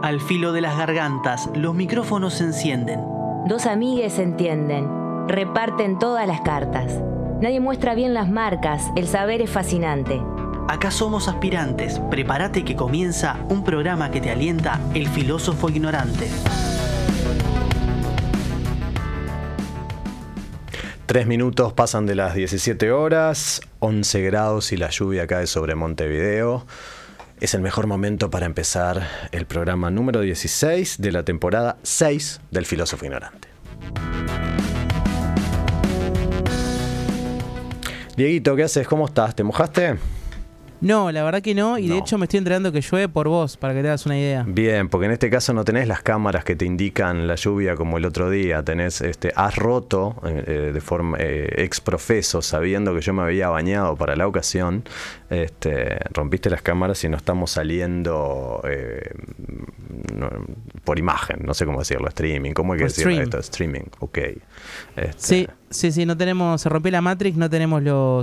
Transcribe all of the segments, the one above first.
Al filo de las gargantas, los micrófonos se encienden. Dos amigues se entienden, reparten todas las cartas. Nadie muestra bien las marcas, el saber es fascinante. Acá somos aspirantes, prepárate que comienza un programa que te alienta el filósofo ignorante. 3 minutos pasan de las 17 horas, 11 grados y la lluvia cae sobre Montevideo. Es el mejor momento para empezar el programa número 16 de la temporada 6 del Filósofo Ignorante. Dieguito, ¿qué haces? ¿Cómo estás? ¿Te mojaste? No, la verdad que no, y de hecho me estoy enterando que llueve por vos, para que te hagas una idea. Bien, porque en este caso no tenés las cámaras que te indican la lluvia como el otro día. Has roto de forma exprofeso, sabiendo que yo me había bañado para la ocasión. Rompiste las cámaras y no estamos saliendo por imagen, no sé cómo decirlo, streaming. ¿Cómo hay que decirlo esto? Streaming, ok. Sí, no tenemos, se rompió la Matrix, no tenemos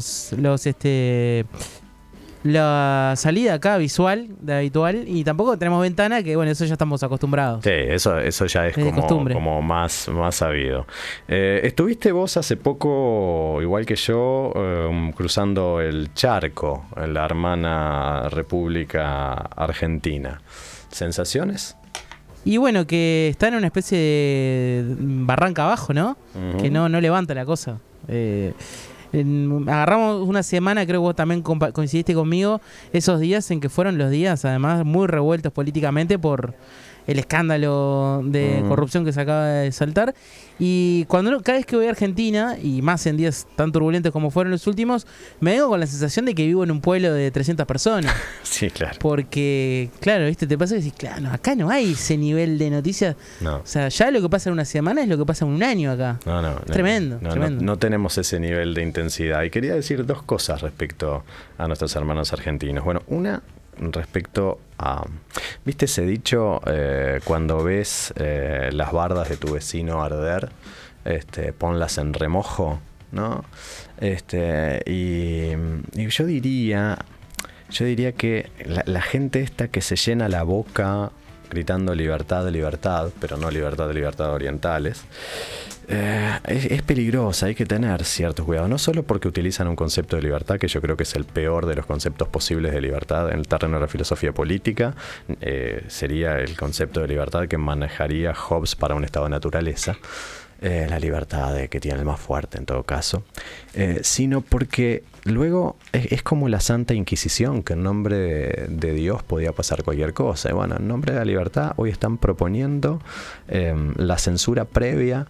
la salida acá visual de habitual, y tampoco tenemos ventana, que bueno, eso ya estamos acostumbrados. Sí, eso ya es como más sabido. Estuviste vos hace poco, igual que yo, cruzando el charco en la hermana República Argentina. ¿Sensaciones? Y bueno, que está en una especie de barranca abajo, ¿no? Uh-huh. Que no levanta la cosa. Agarramos una semana, creo que vos también coincidiste conmigo, esos días en que fueron los días, además, muy revueltos políticamente por el escándalo de corrupción que se acaba de saltar. Y cada vez que voy a Argentina, y más en días tan turbulentos como fueron los últimos, me vengo con la sensación de que vivo en un pueblo de 300 personas. Sí, claro. Porque, claro, ¿viste? Te pasa que decís, claro, acá no hay ese nivel de noticias. No. O sea, ya lo que pasa en una semana es lo que pasa en un año acá. Tremendo. No tenemos ese nivel de intensidad. Y quería decir dos cosas respecto a nuestros hermanos argentinos. Bueno, una, respecto a... ¿Viste ese dicho? Cuando ves las bardas de tu vecino arder, ponlas en remojo, ¿no? Y yo diría que la gente esta que se llena la boca gritando libertad, libertad, pero no libertad orientales, es peligrosa. Hay que tener cierto cuidado, no solo porque utilizan un concepto de libertad, que yo creo que es el peor de los conceptos posibles de libertad en el terreno de la filosofía política. Sería el concepto de libertad que manejaría Hobbes para un estado de naturaleza, la libertad que tiene el más fuerte en todo caso, sino porque luego es como la Santa Inquisición, que en nombre de Dios podía pasar cualquier cosa. Y bueno, en nombre de la libertad hoy están proponiendo la censura previa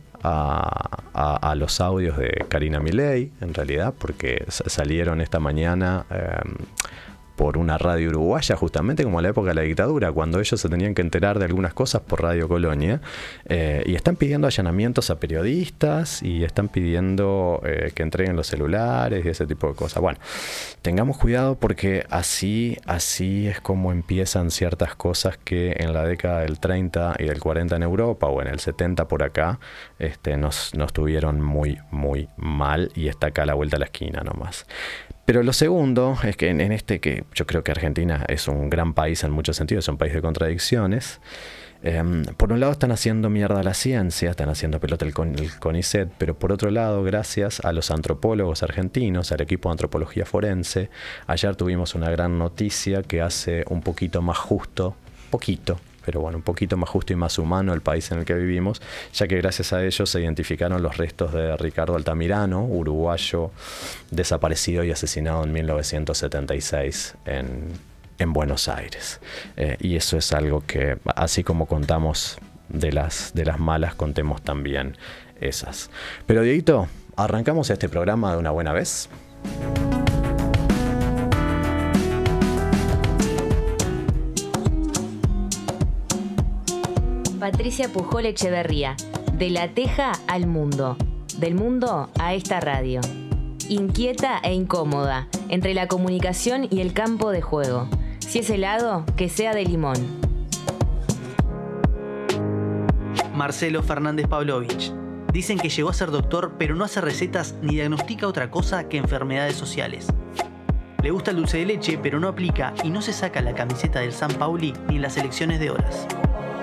a los audios de Karina Milei, en realidad, porque salieron esta mañana por una radio uruguaya, justamente como en la época de la dictadura, cuando ellos se tenían que enterar de algunas cosas por Radio Colonia, y están pidiendo allanamientos a periodistas, y están pidiendo que entreguen los celulares y ese tipo de cosas. Bueno, tengamos cuidado, porque así es como empiezan ciertas cosas que en la década del 30 y del 40 en Europa, o en el 70 por acá, nos tuvieron muy, muy mal, y está acá a la vuelta de la esquina nomás. Pero lo segundo es que que yo creo que Argentina es un gran país en muchos sentidos, es un país de contradicciones. Por un lado están haciendo mierda a la ciencia, están haciendo pelota el CONICET, pero por otro lado, gracias a los antropólogos argentinos, al equipo de antropología forense, ayer tuvimos una gran noticia que hace un poquito más justo, un poquito más justo y más humano el país en el que vivimos, ya que gracias a ellos se identificaron los restos de Ricardo Altamirano, uruguayo desaparecido y asesinado en 1976 en Buenos Aires. Y eso es algo que, así como contamos de las malas, contemos también esas. Pero Dieguito, ¿arrancamos este programa de una buena vez? Patricia Pujol Echeverría, de la teja al mundo, del mundo a esta radio. Inquieta e incómoda, entre la comunicación y el campo de juego. Si es helado, que sea de limón. Marcelo Fernández Pavlovich. Dicen que llegó a ser doctor, pero no hace recetas ni diagnostica otra cosa que enfermedades sociales. Le gusta el dulce de leche, pero no aplica y no se saca la camiseta del San Pauli ni en las elecciones de horas.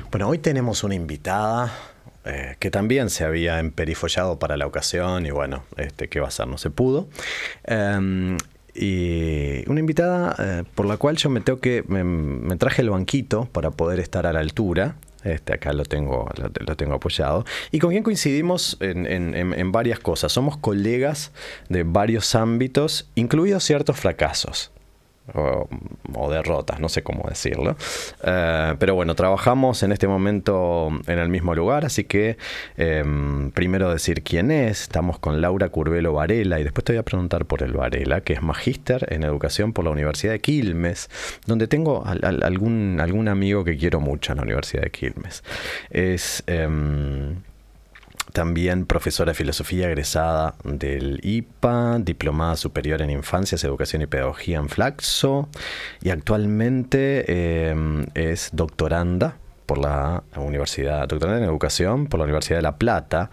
Bueno, hoy tenemos una invitada que también se había emperifollado para la ocasión y bueno, ¿qué va a ser? No se pudo. Y una invitada por la cual yo me traje el banquito para poder estar a la altura. Acá lo tengo apoyado. Y con quien coincidimos en varias cosas. Somos colegas de varios ámbitos, incluidos ciertos fracasos. O derrotas, no sé cómo decirlo. Pero bueno, trabajamos en este momento en el mismo lugar, así que primero decir quién es. Estamos con Laura Curbelo Varela y después te voy a preguntar por el Varela, que es magíster en educación por la Universidad de Quilmes, donde tengo algún amigo que quiero mucho en la Universidad de Quilmes. Es también profesora de filosofía egresada del IPA, diplomada superior en infancias, educación y pedagogía en Flaxo, y actualmente es doctoranda en educación por la Universidad de La Plata.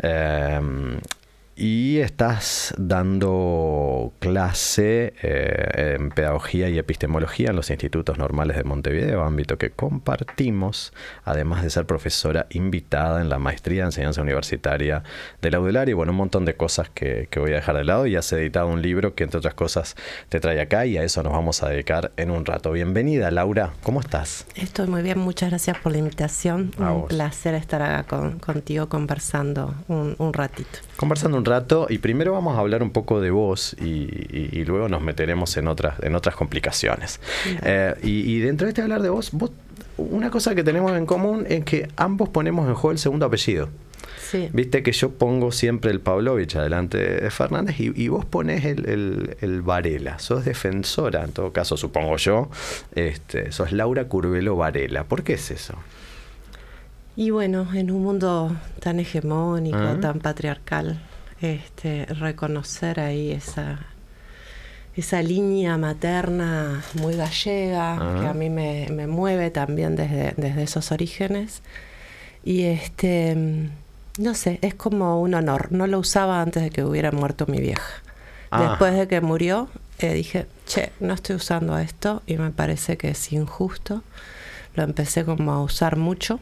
Y estás dando clase en pedagogía y epistemología en los institutos normales de Montevideo, ámbito que compartimos, además de ser profesora invitada en la maestría de enseñanza universitaria de la UDELAR y bueno, un montón de cosas que voy a dejar de lado. Y has editado un libro que entre otras cosas te trae acá y a eso nos vamos a dedicar en un rato. Bienvenida, Laura, ¿cómo estás? Estoy muy bien, muchas gracias por la invitación. Un placer estar acá contigo conversando un ratito. Conversando un rato y primero vamos a hablar un poco de vos y luego nos meteremos en otras complicaciones. Y dentro de hablar de vos, una cosa que tenemos en común es que ambos ponemos en juego el segundo apellido. Sí. Viste que yo pongo siempre el Pavlovich adelante de Fernández y vos ponés el Varela. Sos defensora, en todo caso supongo yo, sos Laura Curbelo Varela. ¿Por qué es eso? Y bueno, en un mundo tan hegemónico, tan patriarcal, reconocer ahí esa línea materna muy gallega que a mí me mueve también desde esos orígenes. Y no sé, es como un honor. No lo usaba antes de que hubiera muerto mi vieja. Después de que murió, dije, no estoy usando esto y me parece que es injusto. Lo empecé como a usar mucho.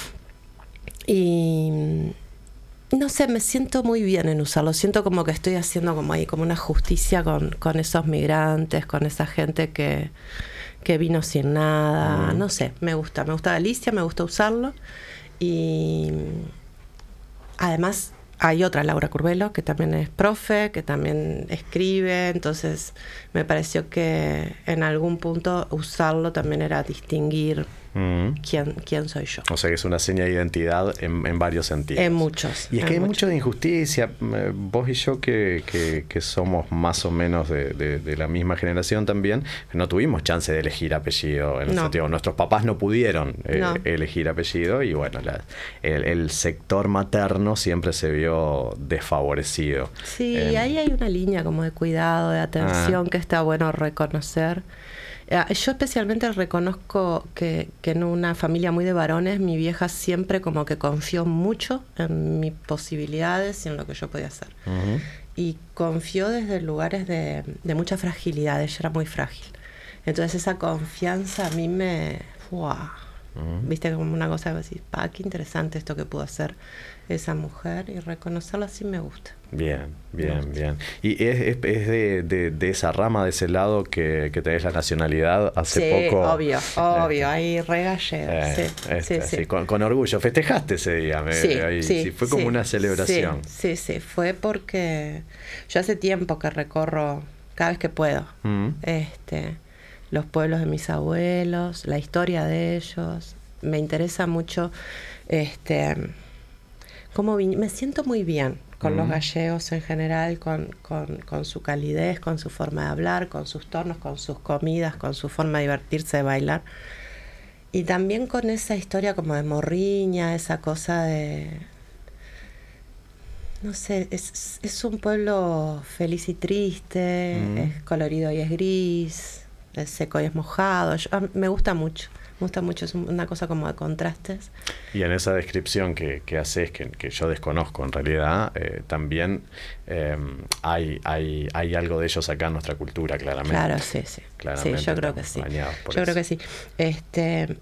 Y no sé, me siento muy bien en usarlo. Siento como que estoy haciendo como una justicia con esos migrantes, con esa gente que vino sin nada. No sé, me gusta Galicia, me gusta usarlo. Y además hay otra Laura Curbelo que también es profe, que también escribe. Entonces me pareció que en algún punto usarlo también era distinguir quién soy yo. O sea que es una seña de identidad en varios sentidos. En muchos. Y es que hay mucho de injusticia. Vos y yo que somos más o menos de la misma generación también, no tuvimos chance de elegir apellido. En el sentido, nuestros papás no pudieron elegir apellido y bueno, el sector materno siempre se vio desfavorecido. Sí, ahí hay una línea como de cuidado, de atención que está bueno reconocer. Yo especialmente reconozco que en una familia muy de varones, mi vieja siempre como que confió mucho en mis posibilidades y en lo que yo podía hacer. Y confió desde lugares de mucha fragilidad. Ella era muy frágil. Entonces esa confianza a mí viste, como una cosa que decís, qué interesante esto que pudo hacer esa mujer, y reconocerla así me gusta. Bien. Y es de esa rama, de ese lado que tenés la nacionalidad hace poco. Obvio, ahí regallé. Sí. Con orgullo. ¿Festejaste ese día? Fue como una celebración. Sí, fue porque yo hace tiempo que recorro, cada vez que puedo, los pueblos de mis abuelos, la historia de ellos. Me interesa mucho me siento muy bien con los gallegos en general, con su calidez, con su forma de hablar, con sus tonos, con sus comidas, con su forma de divertirse, de bailar. Y también con esa historia como de morriña, esa cosa de... No sé, es un pueblo feliz y triste, es colorido y es gris, es seco y es mojado. Me gusta mucho, es una cosa como de contrastes. Y en esa descripción que haces, que yo desconozco en realidad, también hay algo de ellos acá en nuestra cultura, claramente. Claro, sí. Claramente, sí, yo creo que sí. Yo creo que sí.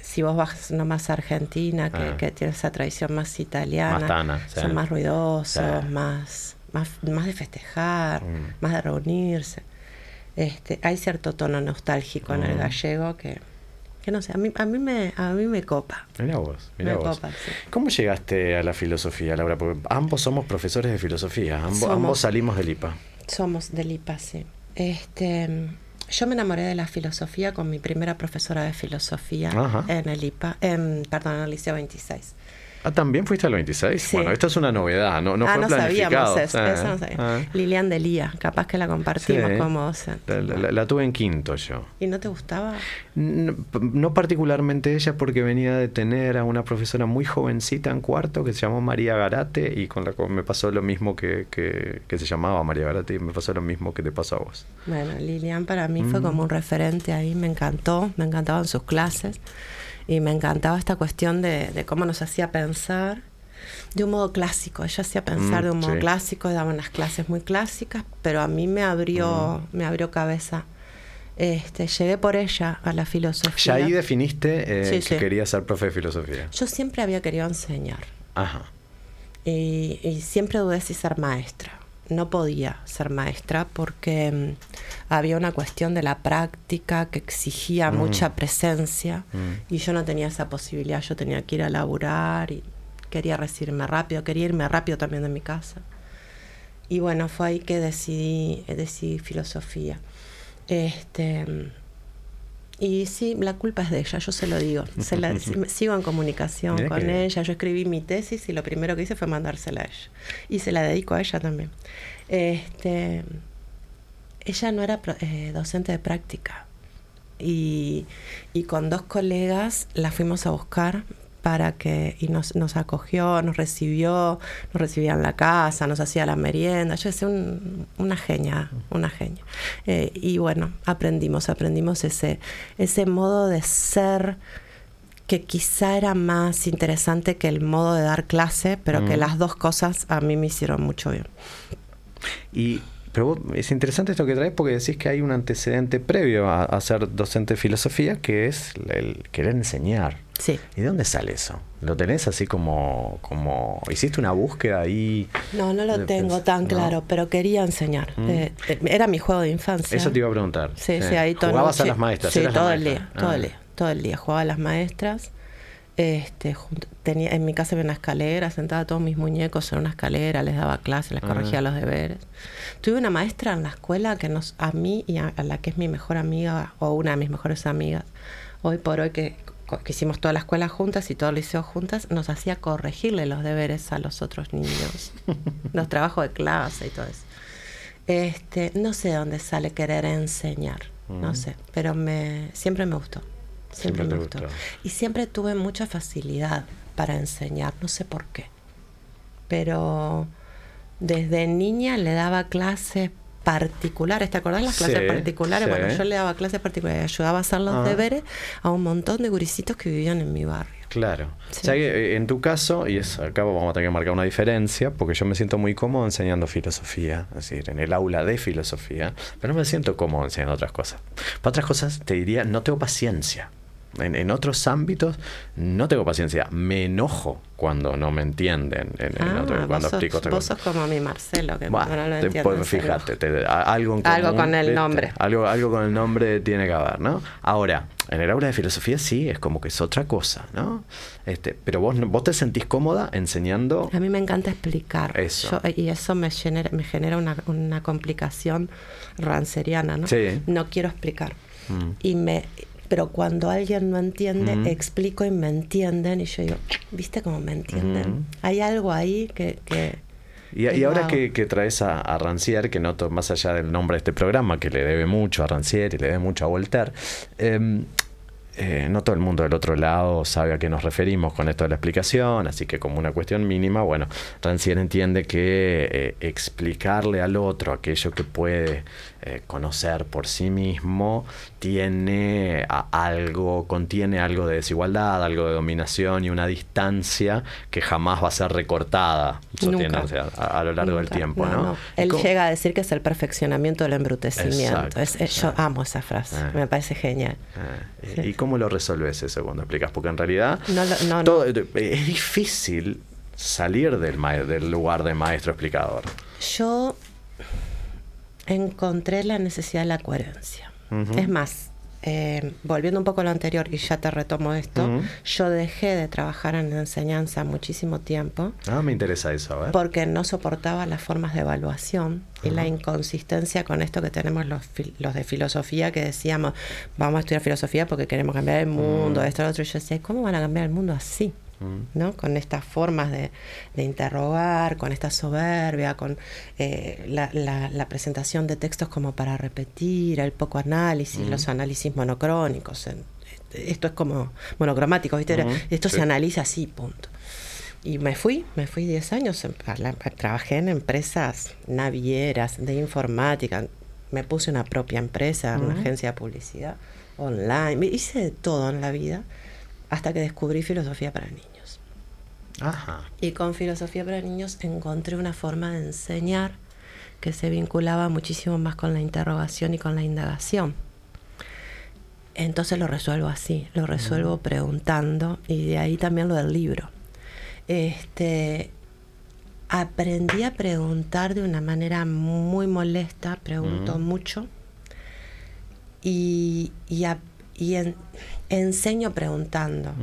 si vos vas nomás a Argentina, que tiene esa tradición más italiana, más tana, sí. Son más ruidosos, más de festejar, más de reunirse. Hay cierto tono nostálgico en el gallego que no sé, a mí me copa. Mirá vos. Copa, sí. ¿Cómo llegaste a la filosofía, Laura? Porque ambos somos profesores de filosofía, ambos salimos del IPA. Somos del IPA, sí. Yo me enamoré de la filosofía con mi primera profesora de filosofía en el IPA, en el Liceo 26. ¿También fuiste al 26? Sí. Bueno, esto es una novedad, no fue planificado. Sabíamos eso no sabía. Lilian Delía, capaz que la compartimos como docente. La tuve en quinto yo. ¿Y no te gustaba? No particularmente ella, porque venía de tener a una profesora muy jovencita en cuarto que se llamó María Garate, y con la cual me pasó lo mismo que se llamaba María Garate, y me pasó lo mismo que te pasó a vos. Bueno, Lilian para mí fue como un referente ahí, me encantaban sus clases. Y me encantaba esta cuestión de cómo nos hacía pensar de un modo clásico. Ella hacía pensar de un modo clásico, daba unas clases muy clásicas, pero a mí me abrió cabeza. Llegué por ella a la filosofía. ¿Ya ahí definiste que querías ser profe de filosofía? Yo siempre había querido enseñar. Ajá. Y siempre dudé si ser maestra. No podía ser maestra porque había una cuestión de la práctica que exigía mucha presencia y yo no tenía esa posibilidad. Yo tenía que ir a laburar y quería recibirme rápido, quería irme rápido también de mi casa. Y bueno, fue ahí que decidí filosofía. Y sí, la culpa es de ella, yo se lo digo. Sigo en comunicación con ella. Yo escribí mi tesis y lo primero que hice fue mandársela a ella. Y se la dedico a ella también. Ella no era docente de práctica. Y con 2 colegas la fuimos a buscar y nos acogió, nos recibía en la casa, nos hacía la merienda. Yo decía una genia. Y bueno, aprendimos ese modo de ser que quizá era más interesante que el modo de dar clase, pero que las 2 cosas a mí me hicieron mucho bien. Pero vos, es interesante esto que traes, porque decís que hay un antecedente previo a ser docente de filosofía, que es el querer enseñar. Sí. ¿Y de dónde sale eso? ¿Lo tenés así como hiciste una búsqueda ahí? No lo tengo tan claro, pero quería enseñar. Era mi juego de infancia. Eso te iba a preguntar. Sí, ahí todo. ¿Jugabas a las maestras? Sí, todo el día. Jugaba a las maestras. En mi casa había una escalera, sentaba todos mis muñecos en una escalera, les daba clases, les corregía los deberes. Tuve una maestra en la escuela que a mí y a la que es mi mejor amiga, o una de mis mejores amigas, hoy por hoy que hicimos toda la escuela juntas y todo el liceo juntas, nos hacía corregirle los deberes a los otros niños, los trabajos de clase y todo eso. No sé de dónde sale querer enseñar, no sé, pero siempre me gustó. Siempre me gustó. Y siempre tuve mucha facilidad para enseñar, no sé por qué. Pero desde niña le daba clases particulares. ¿Te acordás las clases particulares? Bueno, yo le daba clases particulares, ayudaba a hacer los deberes a un montón de gurisitos que vivían en mi barrio. Claro. Sí. O sea que en tu caso, y acá vamos a tener que marcar una diferencia, porque yo me siento muy cómodo enseñando filosofía, es decir, en el aula de filosofía, pero no me siento cómodo enseñando otras cosas. Para otras cosas te diría, no tengo paciencia. En otros ámbitos no tengo paciencia, me enojo cuando no me entienden cuando explico otra cosa. Vos sos como mi Marcelo, que no lo entienden. Fíjate, algo en común, algo con el nombre. Algo con el nombre tiene que haber, ¿no? Ahora, en el aula de filosofía sí, es como que es otra cosa, ¿no? Pero vos te sentís cómoda enseñando. A mí me encanta explicar. Eso. Y eso me genera una complicación ranceriana, ¿no? Sí. No quiero explicar. Pero cuando alguien no entiende, explico y me entienden. Y yo digo, ¿viste cómo me entienden? Hay algo ahí que y ahora que traes a Rancière, que noto más allá del nombre de este programa, que le debe mucho a Rancière y le debe mucho a Voltaire, no todo el mundo del otro lado sabe a qué nos referimos con esto de la explicación, así que como una cuestión mínima, bueno, Rancière entiende que explicarle al otro aquello que puede conocer por sí mismo contiene algo de desigualdad, algo de dominación y una distancia que jamás va a ser recortada, sostiene, o sea, a lo largo del tiempo, ¿no? Él llega a decir que es el perfeccionamiento del embrutecimiento. Yo amo esa frase, me parece genial. ¿Y cómo lo resolves eso cuando explicas? Porque en realidad es difícil salir del lugar de maestro explicador. Yo encontré la necesidad de la coherencia. Es más, volviendo un poco a lo anterior, y ya te retomo esto, yo dejé de trabajar en enseñanza muchísimo tiempo. Me interesa eso, ¿eh? Porque no soportaba las formas de evaluación y la inconsistencia con esto que tenemos los de filosofía, que decíamos, vamos a estudiar filosofía porque queremos cambiar el mundo, esto, lo otro. Y yo decía, ¿cómo van a cambiar el mundo así? ¿No? Con estas formas de interrogar, con esta soberbia, con la presentación de textos como para repetir, el poco análisis, los análisis monocrónicos. Esto es como monocromático, ¿viste? Esto se analiza así, punto. Y me fui 10 años, trabajé en empresas navieras, de informática, me puse una propia empresa, una agencia de publicidad online, hice de todo en la vida, hasta que descubrí filosofía para niños. Ajá. Y con filosofía para niños encontré una forma de enseñar que se vinculaba muchísimo más con la interrogación y con la indagación. Entonces lo resuelvo así, lo resuelvo preguntando, y de ahí también lo del libro. Aprendí a preguntar de una manera muy molesta, pregunto mucho, y enseño preguntando.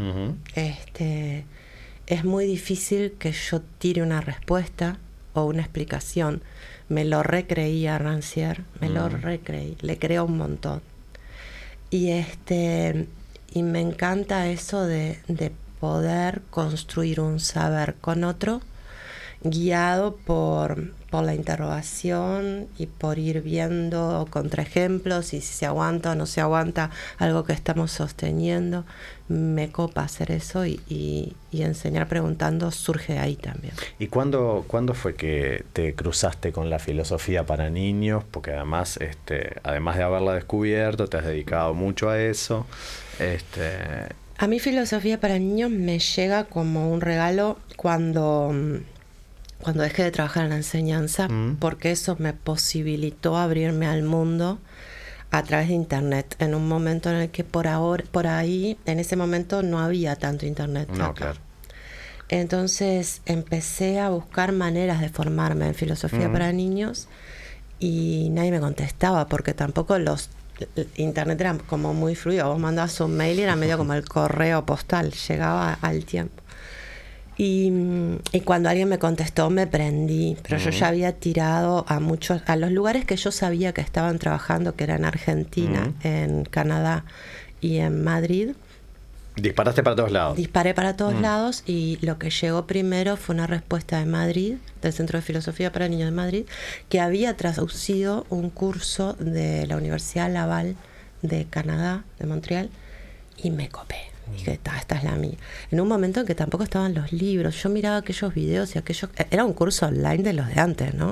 Es muy difícil que yo tire una respuesta o una explicación. Me lo recreí a Rancière, le creo un montón. Y me encanta eso de poder construir un saber con otro, guiado por la interrogación y por ir viendo contraejemplos y si se aguanta o no se aguanta algo que estamos sosteniendo. Me copa hacer eso y enseñar preguntando surge ahí también. ¿Y cuándo fue que te cruzaste con la filosofía para niños? Porque además de haberla descubierto, te has dedicado mucho a eso. A mí filosofía para niños me llega como un regalo cuando dejé de trabajar en la enseñanza, porque eso me posibilitó abrirme al mundo a través de internet, en un momento en el que por ahí, en ese momento no había tanto internet. No, claro. Entonces empecé a buscar maneras de formarme en filosofía para niños y nadie me contestaba, porque tampoco internet era como muy fluido. Vos mandabas un mail y era medio como el correo postal, llegaba al tiempo. Y cuando alguien me contestó me prendí, pero yo ya había tirado a los lugares que yo sabía que estaban trabajando, que eran Argentina, en Canadá y en Madrid. Disparaste para todos lados. Disparé para todos lados, y lo que llegó primero fue una respuesta de Madrid, del Centro de Filosofía para Niños de Madrid, que había traducido un curso de la Universidad Laval de Canadá, de Montreal, y me copé. Dije, esta es la mía. En un momento en que tampoco estaban los libros, yo miraba aquellos videos y era un curso online de los de antes, ¿no?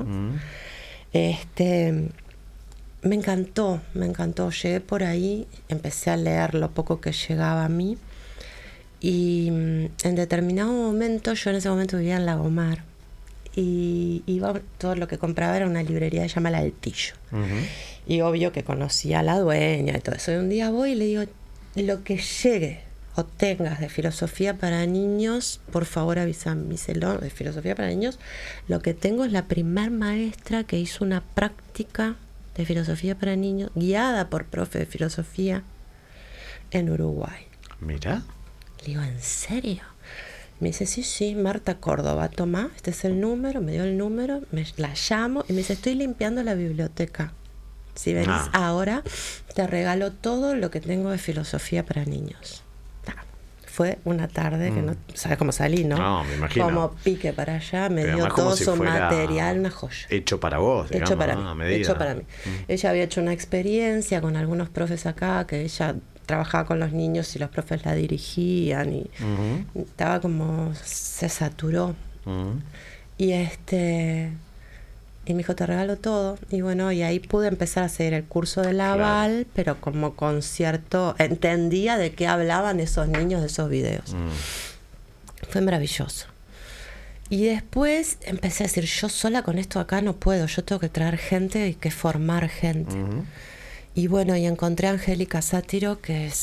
Me encantó. Llegué por ahí, empecé a leer lo poco que llegaba a mí, y en determinado momento, yo en ese momento vivía en Lagomar, y todo lo que compraba era una librería que se llama La del Tillo. Y obvio que conocía a la dueña y todo eso. Y un día voy y le digo, lo que llegue o tengas de filosofía para niños, por favor avísalo, de filosofía para niños. Lo que tengo es la primer maestra que hizo una práctica de filosofía para niños, guiada por profe de filosofía, en Uruguay. Mira. Le digo, ¿en serio? Me dice, sí, Marta Córdoba, toma, este es el número. Me dio el número, la llamo y me dice, estoy limpiando la biblioteca. Si venís ahora, te regalo todo lo que tengo de filosofía para niños. Fue una tarde que no sabes cómo salí, ¿no? No, me imagino. Como pique para allá, me dio todo su material, una joya. Hecho para vos, digamos, hecho para mí. Ella había hecho una experiencia con algunos profes acá, que ella trabajaba con los niños y los profes la dirigían, y estaba como, se saturó. Y me dijo, te regalo todo. Y bueno, y ahí pude empezar a hacer el curso de Laval, pero como con cierto... Entendía de qué hablaban esos niños de esos videos. Fue maravilloso. Y después empecé a decir, yo sola con esto acá no puedo. Yo tengo que traer gente y que formar gente. Y bueno, y encontré a Angélica Sátiro, que es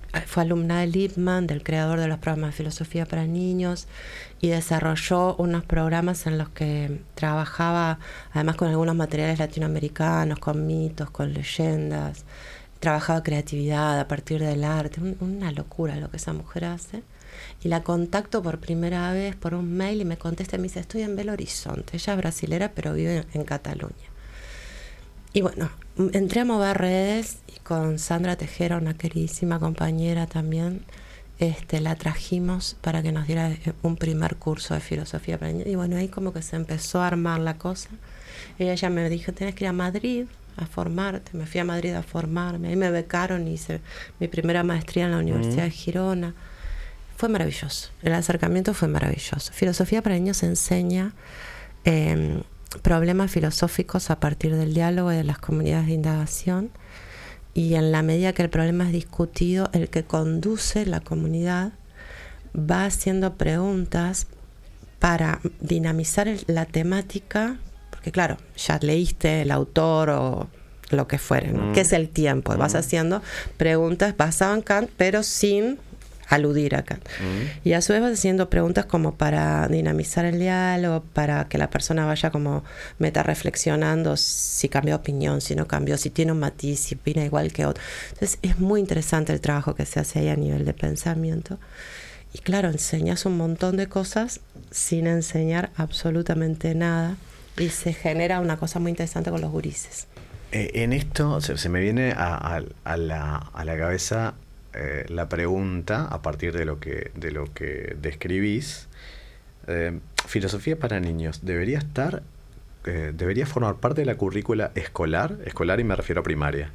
fue alumna de Lippmann, del creador de los programas de filosofía para niños, y desarrolló unos programas en los que trabajaba además con algunos materiales latinoamericanos, con mitos, con leyendas, trabajaba creatividad a partir del arte, una locura lo que esa mujer hace. Y la contacto por primera vez por un mail y me contesta y me dice, estoy en Belo Horizonte. Ella es brasilera pero vive en Cataluña. Y bueno, entré a mover redes y con Sandra Tejera, una queridísima compañera también, la trajimos para que nos diera un primer curso de filosofía para niños. Y bueno, ahí como que se empezó a armar la cosa. Y ella me dijo, tenés que ir a Madrid a formarte. Me fui a Madrid a formarme. Ahí me becaron y hice mi primera maestría en la Universidad de Girona. Fue maravilloso. El acercamiento fue maravilloso. Filosofía para niños enseña problemas filosóficos a partir del diálogo y de las comunidades de indagación. Y en la medida que el problema es discutido, el que conduce la comunidad va haciendo preguntas para dinamizar la temática, porque claro, ya leíste el autor o lo que fuere, ¿no? ¿Qué es el tiempo? Vas haciendo preguntas basadas en Kant, pero sin aludir a Kant. Y a su vez vas haciendo preguntas como para dinamizar el diálogo, para que la persona vaya como meta reflexionando si cambió opinión, si no cambió, si tiene un matiz, si opina igual que otro. Entonces es muy interesante el trabajo que se hace ahí a nivel de pensamiento. Y claro, enseñas un montón de cosas sin enseñar absolutamente nada y se genera una cosa muy interesante con los gurises. En esto se me viene a la cabeza la pregunta, a partir de lo que describís. Filosofía para niños, ¿debería formar parte de la currícula escolar y me refiero a primaria?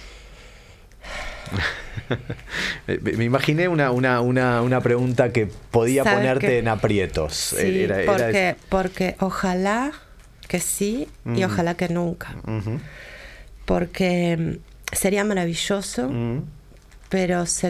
Me imaginé una pregunta que podía ponerte en aprietos. Sí, porque ojalá que sí y ojalá que nunca. Porque sería maravilloso, pero se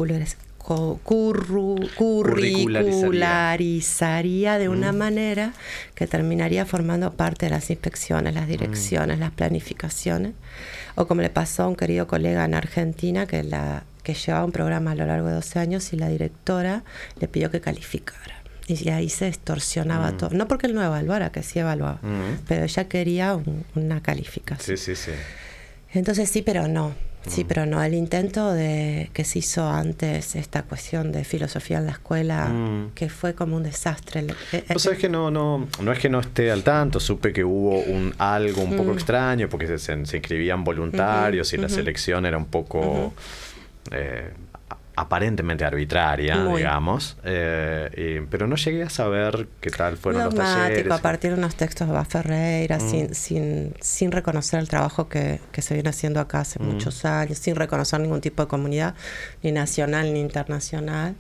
curricularizaría de una manera que terminaría formando parte de las inspecciones, las direcciones, las planificaciones. O como le pasó a un querido colega en Argentina que llevaba un programa a lo largo de 12 años y la directora le pidió que calificara. Y ahí se distorsionaba todo. No porque él no evaluara, que sí evaluaba, pero ella quería una calificación. Sí. Entonces sí, pero no. Sí, pero no. El intento que se hizo antes, esta cuestión de filosofía en la escuela, que fue como un desastre. Vos sabés que no es que no esté al tanto. Supe que hubo algo un poco extraño, porque se inscribían voluntarios y la selección era un poco aparentemente arbitraria, digamos. Pero no llegué a saber qué tal fueron los talleres. A partir de unos textos de Bas Ferreira, sin reconocer el trabajo que se viene haciendo acá hace muchos años, sin reconocer ningún tipo de comunidad, ni nacional ni internacional.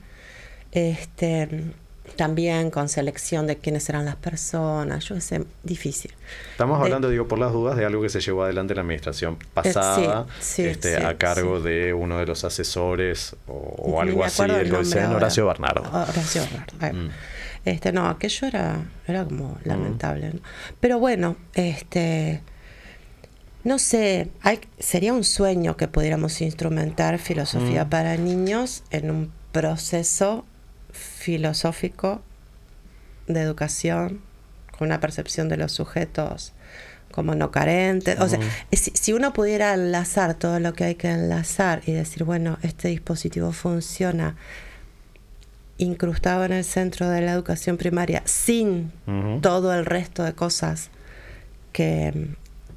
También con selección de quiénes eran las personas, yo sé, difícil. Estamos hablando, digo, por las dudas, de algo que se llevó adelante en la administración pasada, a cargo de uno de los asesores o algo así, Horacio Bernardo. Horacio Bernardo. No, aquello era como lamentable, ¿no? Pero bueno, no sé, sería un sueño que pudiéramos instrumentar filosofía para niños en un proceso filosófico de educación con una percepción de los sujetos como no carentes. O sea, si uno pudiera enlazar todo lo que hay que enlazar y decir, bueno, este dispositivo funciona incrustado en el centro de la educación primaria sin todo el resto de cosas que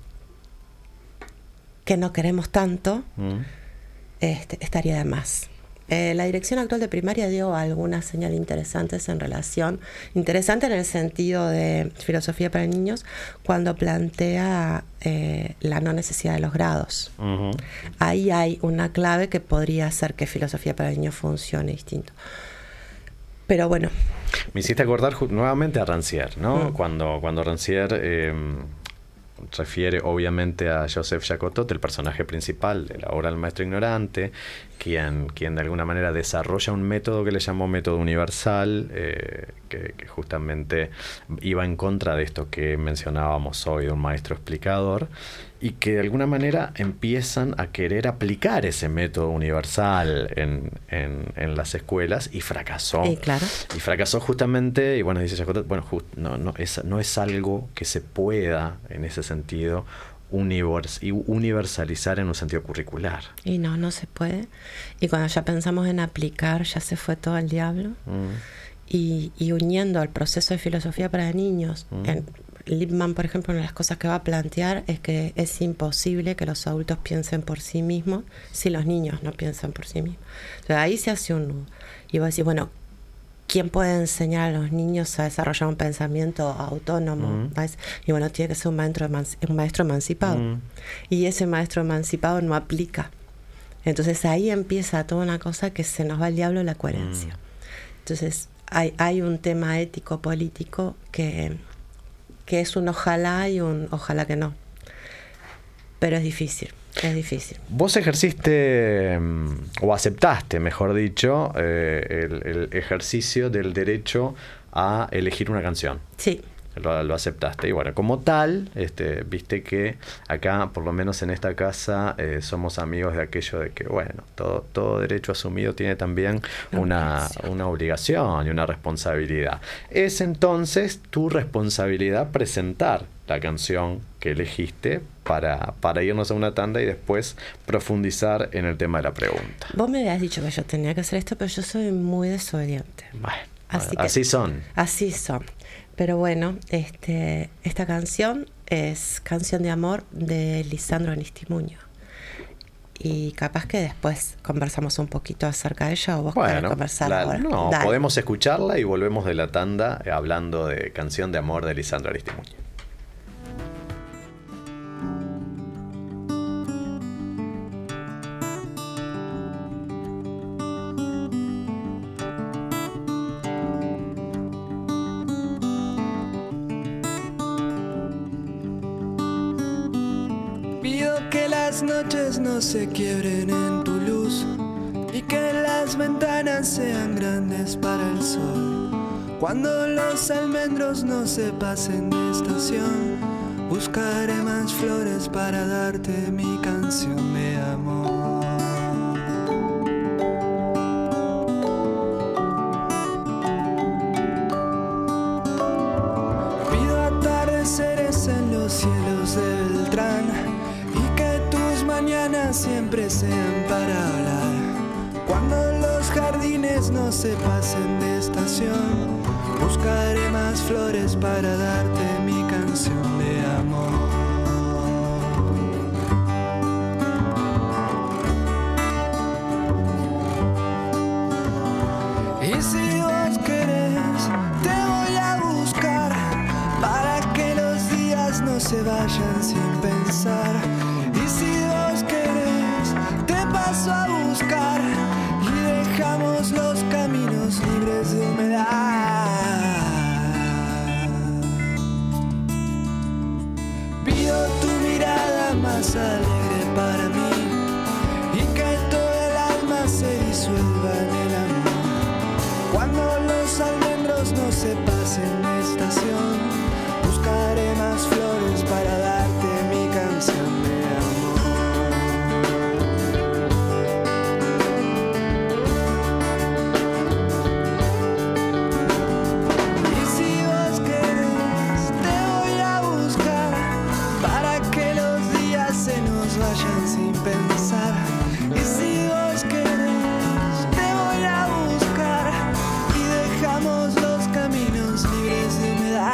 no queremos tanto, estaría de más. La dirección actual de primaria dio algunas señales interesantes interesante en el sentido de filosofía para niños, cuando plantea la no necesidad de los grados. Ahí hay una clave que podría hacer que filosofía para niños funcione distinto. Pero bueno. Me hiciste acordar nuevamente a Rancière, ¿no? Cuando Rancière refiere obviamente a Joseph Jacotot, el personaje principal de la obra El maestro ignorante, quien de alguna manera desarrolla un método que le llamó método universal, que justamente iba en contra de esto que mencionábamos hoy, de un maestro explicador. y que de alguna manera empiezan a querer aplicar ese método universal en las escuelas y fracasó. Claro. Y fracasó justamente, y bueno, dice Chacón, bueno, no es algo que se pueda en ese sentido universalizar en un sentido curricular. Y no se puede. Y cuando ya pensamos en aplicar, ya se fue todo al diablo. Y uniendo al proceso de filosofía para niños, Lippmann, por ejemplo, una de las cosas que va a plantear es que es imposible que los adultos piensen por sí mismos si los niños no piensan por sí mismos. Entonces ahí se hace un nudo. Y va a decir, bueno, ¿quién puede enseñar a los niños a desarrollar un pensamiento autónomo? Y bueno, tiene que ser un maestro emancipado. Y ese maestro emancipado no aplica. Entonces ahí empieza toda una cosa que se nos va al diablo la coherencia. Entonces hay un tema ético-político que es un ojalá y un ojalá que no. Pero es difícil. Vos ejerciste, o aceptaste, mejor dicho, el ejercicio del derecho a elegir una canción. Sí. Lo aceptaste. Y bueno, como tal, viste que acá, por lo menos en esta casa, somos amigos de aquello de que, bueno, todo derecho asumido tiene también una obligación y una responsabilidad. Es entonces tu responsabilidad presentar la canción que elegiste para irnos a una tanda y después profundizar en el tema de la pregunta. Vos me habías dicho que yo tenía que hacer esto, pero yo soy muy desobediente. Bueno, así son. Así son. Pero bueno, esta canción es Canción de Amor de Lisandro Aristimuño. Y capaz que después conversamos un poquito acerca de ella, o vos querés conversar ahora. No, Dale. Podemos escucharla y volvemos de la tanda hablando de Canción de Amor de Lisandro Aristimuño. Noches no se quiebren en tu luz y que las ventanas sean grandes para el sol. Cuando los almendros no se pasen de estación, buscaré más flores para darte mi canción de amor. Pido atardeceres en los cielos de Beltrán, mañanas siempre sean para hablar. Cuando los jardines no se pasen de estación, buscaré más flores para darte mi canción de amor. Y si vos querés, te voy a buscar para que los días no se vayan sin pensar. Y si vos querés, te paso a buscar y dejamos los caminos libres de humedad. Pido tu mirada más alegre para mí y que todo el alma se disuelva en el amor. Cuando los almendros no se pasen de estación, buscaré más flores para darte mi canción de sin pensar. Y si vos querés, te voy a buscar y dejamos los caminos libres de humedad.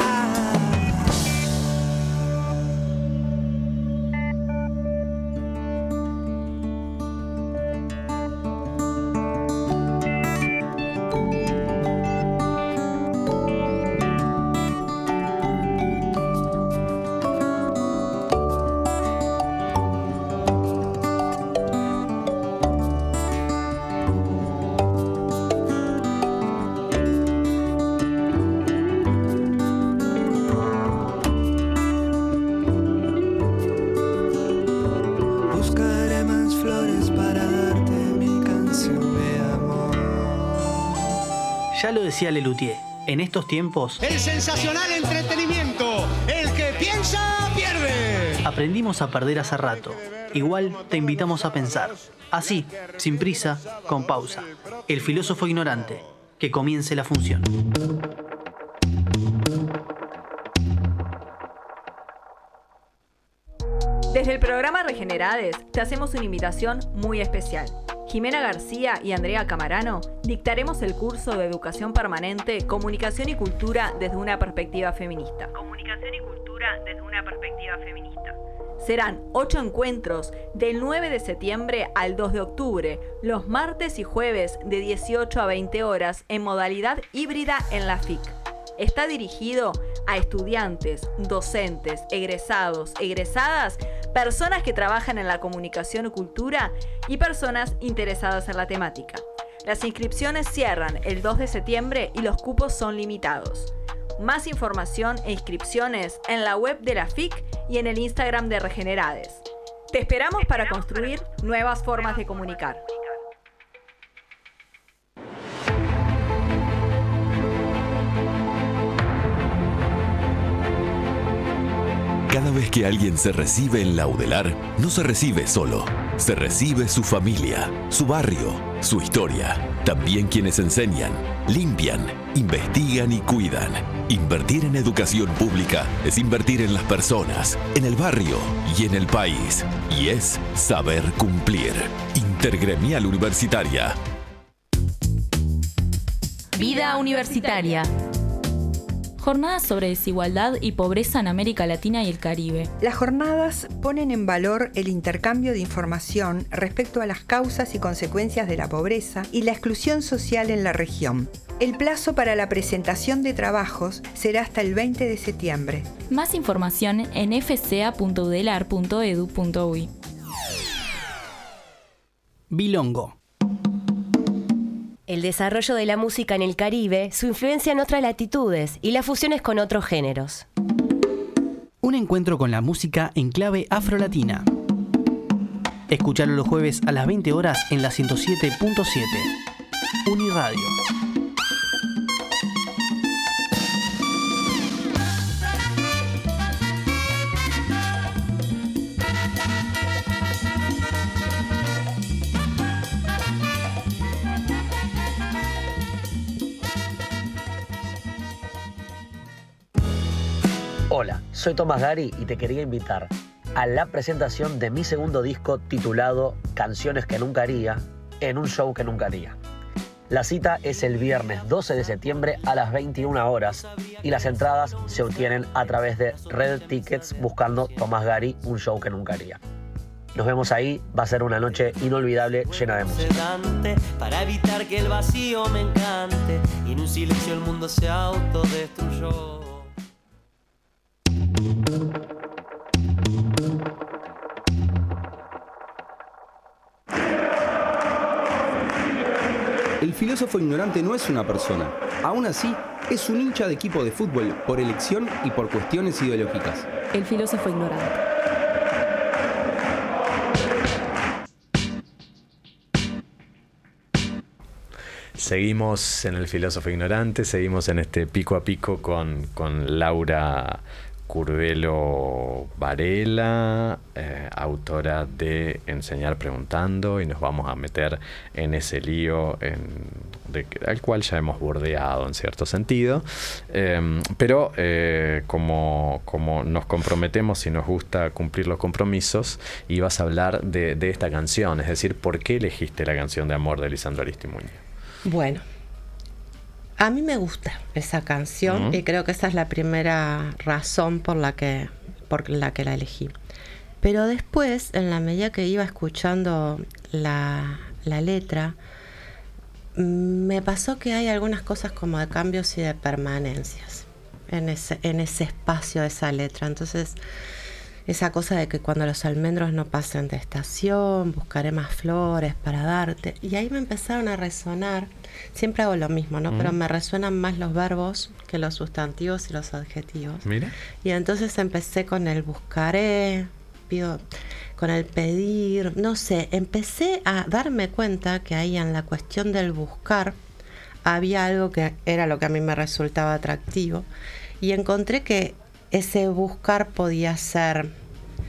Ya lo decía Lelutier, en estos tiempos... El sensacional entretenimiento, el que piensa, pierde. Aprendimos a perder hace rato. Igual te invitamos a pensar. Así, sin prisa, con pausa. El filósofo ignorante. Que comience la función. Desde el programa Regenerades te hacemos una invitación muy especial. Jimena García y Andrea Camarano dictaremos el curso de Educación Permanente, Comunicación y Cultura desde una perspectiva feminista. Serán 8 encuentros del 9 de septiembre al 2 de octubre, los martes y jueves de 18 a 20 horas en modalidad híbrida en la FIC. Está dirigido a estudiantes, docentes, egresados, egresadas, personas que trabajan en la comunicación y cultura y personas interesadas en la temática. Las inscripciones cierran el 2 de septiembre y los cupos son limitados. Más información e inscripciones en la web de la FIC y en el Instagram de Regenerades. Te esperamos para construir nuevas formas de comunicar. Cada vez que alguien se recibe en la UDELAR, no se recibe solo. Se recibe su familia, su barrio, su historia. También quienes enseñan, limpian, investigan y cuidan. Invertir en educación pública es invertir en las personas, en el barrio y en el país. Y es saber cumplir. Intergremial Universitaria. Vida universitaria. Jornadas sobre desigualdad y pobreza en América Latina y el Caribe. Las jornadas ponen en valor el intercambio de información respecto a las causas y consecuencias de la pobreza y la exclusión social en la región. El plazo para la presentación de trabajos será hasta el 20 de septiembre. Más información en fca.udelar.edu.uy. Bilongo. El desarrollo de la música en el Caribe, su influencia en otras latitudes y las fusiones con otros géneros. Un encuentro con la música en clave afrolatina. Escuchalo los jueves a las 20 horas en la 107.7. Uniradio. Hola, soy Tomás Gari y te quería invitar a la presentación de mi segundo disco titulado Canciones que nunca haría, en un show que nunca haría. La cita es el viernes 12 de septiembre a las 21 horas y las entradas se obtienen a través de Red Tickets buscando Tomás Gari, un show que nunca haría. Nos vemos ahí, va a ser una noche inolvidable llena de música. Para evitar que el vacío me encante y en un silencio el mundo se autodestruyó. El filósofo ignorante no es una persona. Aún así, es un hincha de equipo de fútbol por elección y por cuestiones ideológicas. El filósofo ignorante. Seguimos en el filósofo ignorante, seguimos en este pico a pico con Laura Curvelo Varela, autora de Enseñar Preguntando, y nos vamos a meter en ese lío al cual ya hemos bordeado en cierto sentido, pero como nos comprometemos y nos gusta cumplir los compromisos, y vas a hablar de esta canción, es decir, ¿por qué elegiste la canción de amor de Lisandro Aristimuño? Bueno, a mí me gusta esa canción y creo que esa es la primera razón por la que la elegí. Pero después, en la medida que iba escuchando la letra, me pasó que hay algunas cosas como de cambios y de permanencias en ese espacio de esa letra. Entonces, esa cosa de que cuando los almendros no pasen de estación, buscaré más flores para darte. Y ahí me empezaron a resonar, siempre hago lo mismo, ¿no? Pero me resuenan más los verbos que los sustantivos y los adjetivos. Mira. Y entonces empecé con el buscaré, con el pedir, no sé, empecé a darme cuenta que ahí en la cuestión del buscar había algo que era lo que a mí me resultaba atractivo. Y encontré que ese buscar podía ser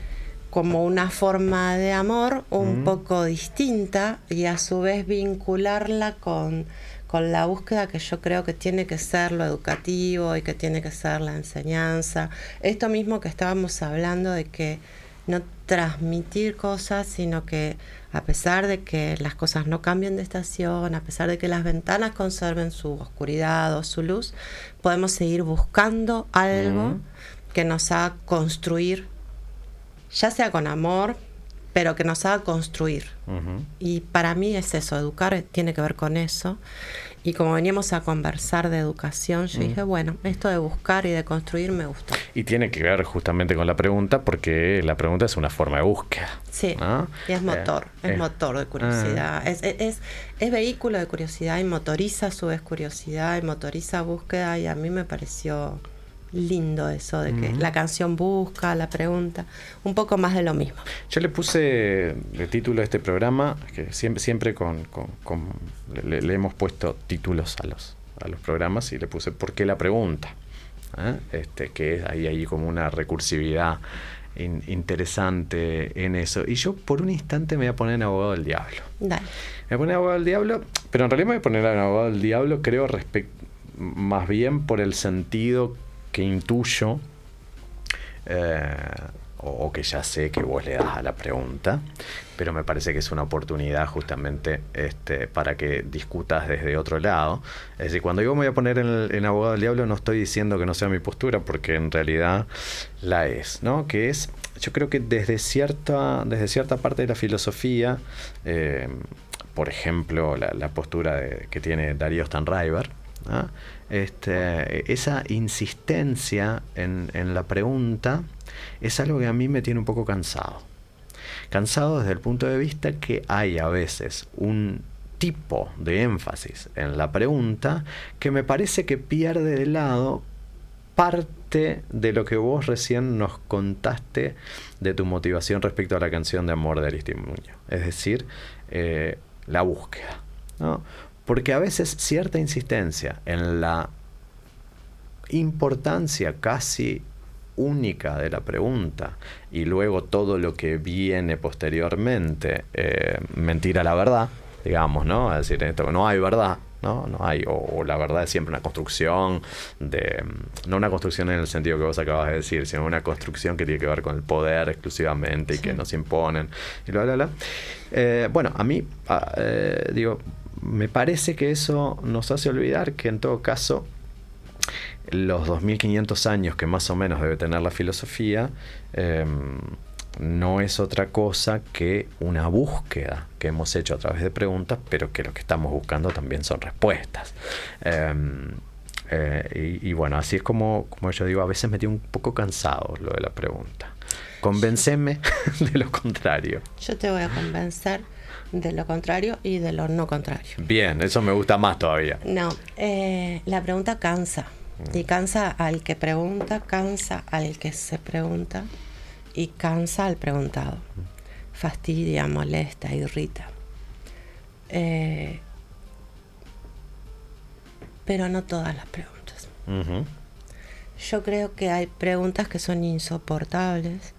como una forma de amor un poco distinta y a su vez vincularla con la búsqueda que yo creo que tiene que ser lo educativo y que tiene que ser la enseñanza. Esto mismo que estábamos hablando de que no transmitir cosas, sino que a pesar de que las cosas no cambien de estación, a pesar de que las ventanas conserven su oscuridad o su luz, podemos seguir buscando algo que nos haga construir, ya sea con amor, pero que nos haga construir. Y para mí es eso, educar tiene que ver con eso. Y como veníamos a conversar de educación, yo dije, bueno, esto de buscar y de construir me gusta. Y tiene que ver justamente con la pregunta, porque la pregunta es una forma de búsqueda. Sí, ¿no? Y es motor, es motor de curiosidad. Es vehículo de curiosidad y motoriza a su vez curiosidad y motoriza búsqueda, y a mí me pareció lindo eso de que la canción busca, la pregunta, un poco más de lo mismo. Yo le puse el título a este programa, que siempre le hemos puesto títulos a los programas, y le puse ¿por qué la pregunta? Que hay ahí como una recursividad interesante en eso. Y yo por un instante me voy a poner en abogado del diablo. Dale. Me voy a poner en abogado del diablo, pero en realidad me voy a poner en abogado del diablo, creo, más bien por el sentido que intuyo o que ya sé que vos le das a la pregunta, pero me parece que es una oportunidad justamente para que discutas desde otro lado. Es decir, cuando yo me voy a poner en abogado del diablo, no estoy diciendo que no sea mi postura, porque en realidad la es, ¿no? Que es, yo creo que desde cierta parte de la filosofía, por ejemplo, la postura que tiene Darío Stanraiver, ¿no? Esa insistencia en la pregunta es algo que a mí me tiene un poco cansado desde el punto de vista que hay a veces un tipo de énfasis en la pregunta que me parece que pierde de lado parte de lo que vos recién nos contaste de tu motivación respecto a la canción de amor de Aristimuño, es decir, la búsqueda, ¿no? Porque a veces cierta insistencia en la importancia casi única de la pregunta y luego todo lo que viene posteriormente, mentira la verdad, digamos, ¿no? Es decir, no hay verdad, ¿no? No hay, o la verdad es siempre una construcción no una construcción en el sentido que vos acabas de decir, sino una construcción que tiene que ver con el poder exclusivamente y que nos imponen y bla, bla, bla. Bueno, a mí, me parece que eso nos hace olvidar que en todo caso los 2500 años que más o menos debe tener la filosofía no es otra cosa que una búsqueda que hemos hecho a través de preguntas, pero que lo que estamos buscando también son respuestas. Y bueno, así es como yo digo, a veces me tiene un poco cansado lo de la pregunta. Convénceme de lo contrario. Yo te voy a convencer de lo contrario y de lo no contrario. Bien, eso me gusta más todavía. No, la pregunta cansa. Y cansa al que pregunta, cansa al que se pregunta y cansa al preguntado. Fastidia, molesta, irrita. Pero no todas las preguntas. Yo creo que hay preguntas que son insoportables.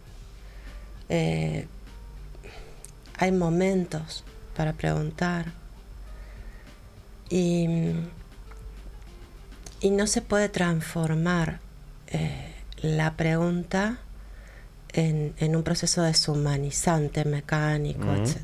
Hay momentos para preguntar y no se puede transformar la pregunta en un proceso deshumanizante, mecánico,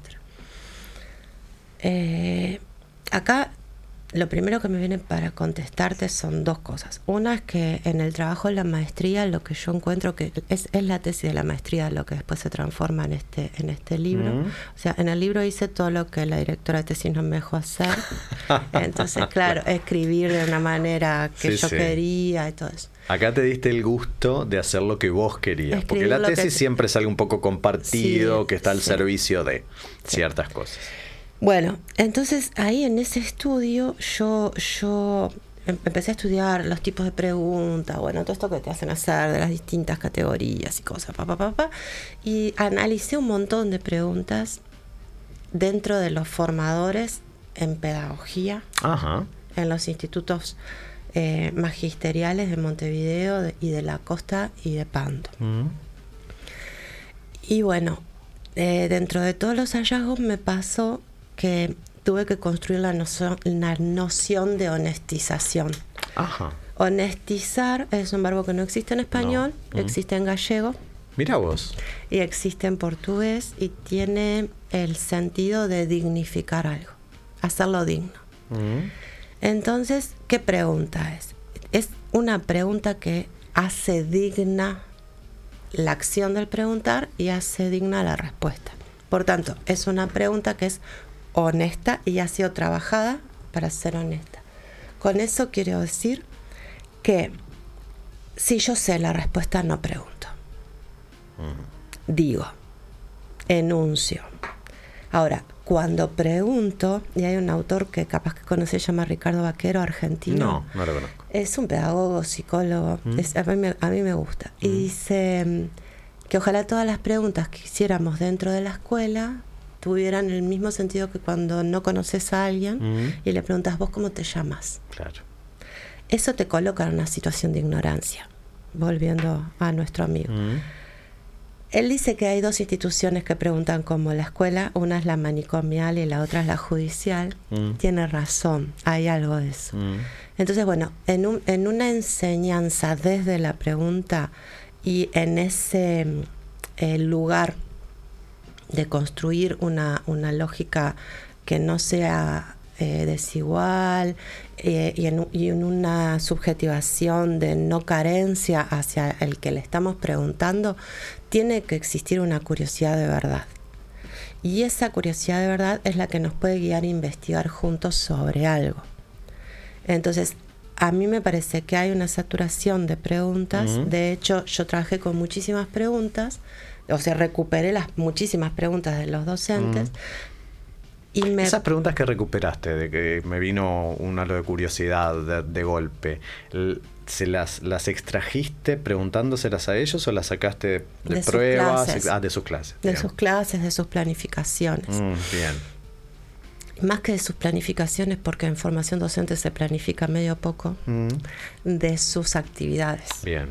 etc. Acá lo primero que me viene para contestarte son dos cosas. Una es que en el trabajo de la maestría lo que yo encuentro que es la tesis de la maestría lo que después se transforma en este libro. O sea, en el libro hice todo lo que la directora de tesis no me dejó hacer. Entonces, claro, escribir de una manera que yo quería y todo eso. Acá te diste el gusto de hacer lo que vos querías, porque la tesis siempre es algo un poco compartido, que está al servicio de ciertas cosas. Bueno, entonces ahí en ese estudio yo empecé a estudiar los tipos de preguntas, bueno, todo esto que te hacen hacer de las distintas categorías y cosas, y analicé un montón de preguntas dentro de los formadores en pedagogía, en los institutos magisteriales de Montevideo y de la Costa y de Pando. Y bueno, dentro de todos los hallazgos me pasó que tuve que construir la noción de honestización. Ajá. Honestizar es un verbo que no existe en español, existe en gallego. Mira vos. Y existe en portugués y tiene el sentido de dignificar algo, hacerlo digno. Entonces, ¿qué pregunta es? Es una pregunta que hace digna la acción del preguntar y hace digna la respuesta. Por tanto, es una pregunta que es honesta y ha sido trabajada para ser honesta. Con eso quiero decir que si yo sé la respuesta, no pregunto. Digo, enuncio. Ahora, cuando pregunto, y hay un autor que capaz que conoce, se llama Ricardo Vaquero, argentino. No lo conozco. Es un pedagogo, psicólogo, a mí me gusta. Y dice que ojalá todas las preguntas que hiciéramos dentro de la escuela tuvieran el mismo sentido que cuando no conoces a alguien y le preguntas, ¿vos cómo te llamas? Claro. Eso te coloca en una situación de ignorancia. Volviendo a nuestro amigo. Él dice que hay dos instituciones que preguntan como la escuela, una es la manicomial y la otra es la judicial. Tiene razón, hay algo de eso. Entonces, bueno, en una enseñanza desde la pregunta y en ese lugar de construir una lógica que no sea desigual y en una subjetivación de no carencia hacia el que le estamos preguntando, tiene que existir una curiosidad de verdad. Y esa curiosidad de verdad es la que nos puede guiar a investigar juntos sobre algo. Entonces, a mí me parece que hay una saturación de preguntas. De hecho, yo trabajé con muchísimas preguntas, o sea, recuperé las muchísimas preguntas de los docentes. Esas preguntas que recuperaste, de que me vino un halo de curiosidad de golpe, ¿se las extrajiste preguntándoselas a ellos o las sacaste de pruebas? De sus clases. De sus clases, de sus planificaciones. Bien. Más que de sus planificaciones, porque en formación docente se planifica medio poco, de sus actividades. Bien.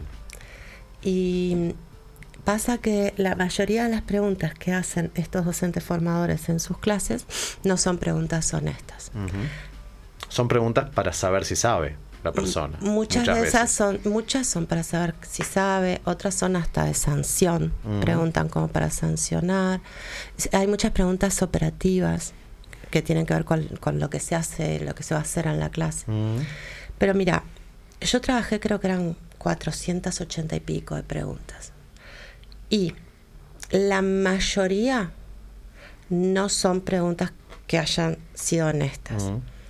Y pasa que la mayoría de las preguntas que hacen estos docentes formadores en sus clases no son preguntas honestas. Son preguntas para saber si sabe la persona. Muchas son para saber si sabe, otras son hasta de sanción. Preguntan como para sancionar. Hay muchas preguntas operativas que tienen que ver con lo que se hace, lo que se va a hacer en la clase. Pero mira, yo trabajé, creo que eran 480 y pico de preguntas. Y la mayoría no son preguntas que hayan sido honestas.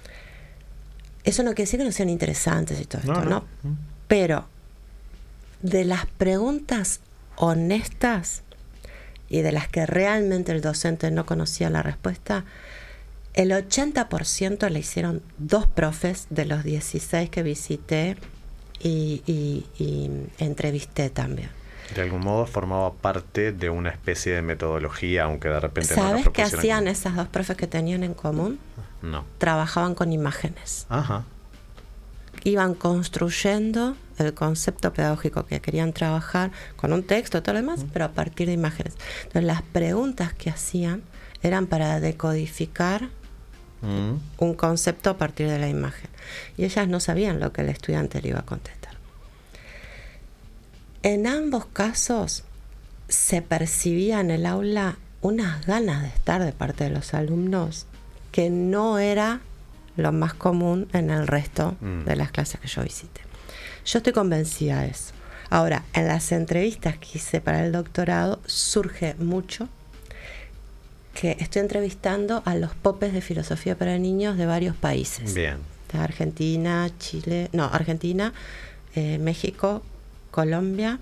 Eso no quiere decir que no sean interesantes y todo esto, ¿no? Pero de las preguntas honestas y de las que realmente el docente no conocía la respuesta, el 80% le hicieron 2 profes de los 16 que visité y entrevisté también. De algún modo formaba parte de una especie de metodología, aunque de repente no la ¿Sabes qué hacían esas 2 profes que tenían en común? No. Trabajaban con imágenes. Ajá. Iban construyendo el concepto pedagógico que querían trabajar con un texto y todo lo demás, pero a partir de imágenes. Entonces, las preguntas que hacían eran para decodificar un concepto a partir de la imagen. Y ellas no sabían lo que el estudiante le iba a contestar. En ambos casos se percibía en el aula unas ganas de estar de parte de los alumnos que no era lo más común en el resto de las clases que yo visité. Yo estoy convencida de eso. Ahora, en las entrevistas que hice para el doctorado surge mucho que estoy entrevistando a los popes de filosofía para niños de varios países. Bien. De Argentina, México, Colombia,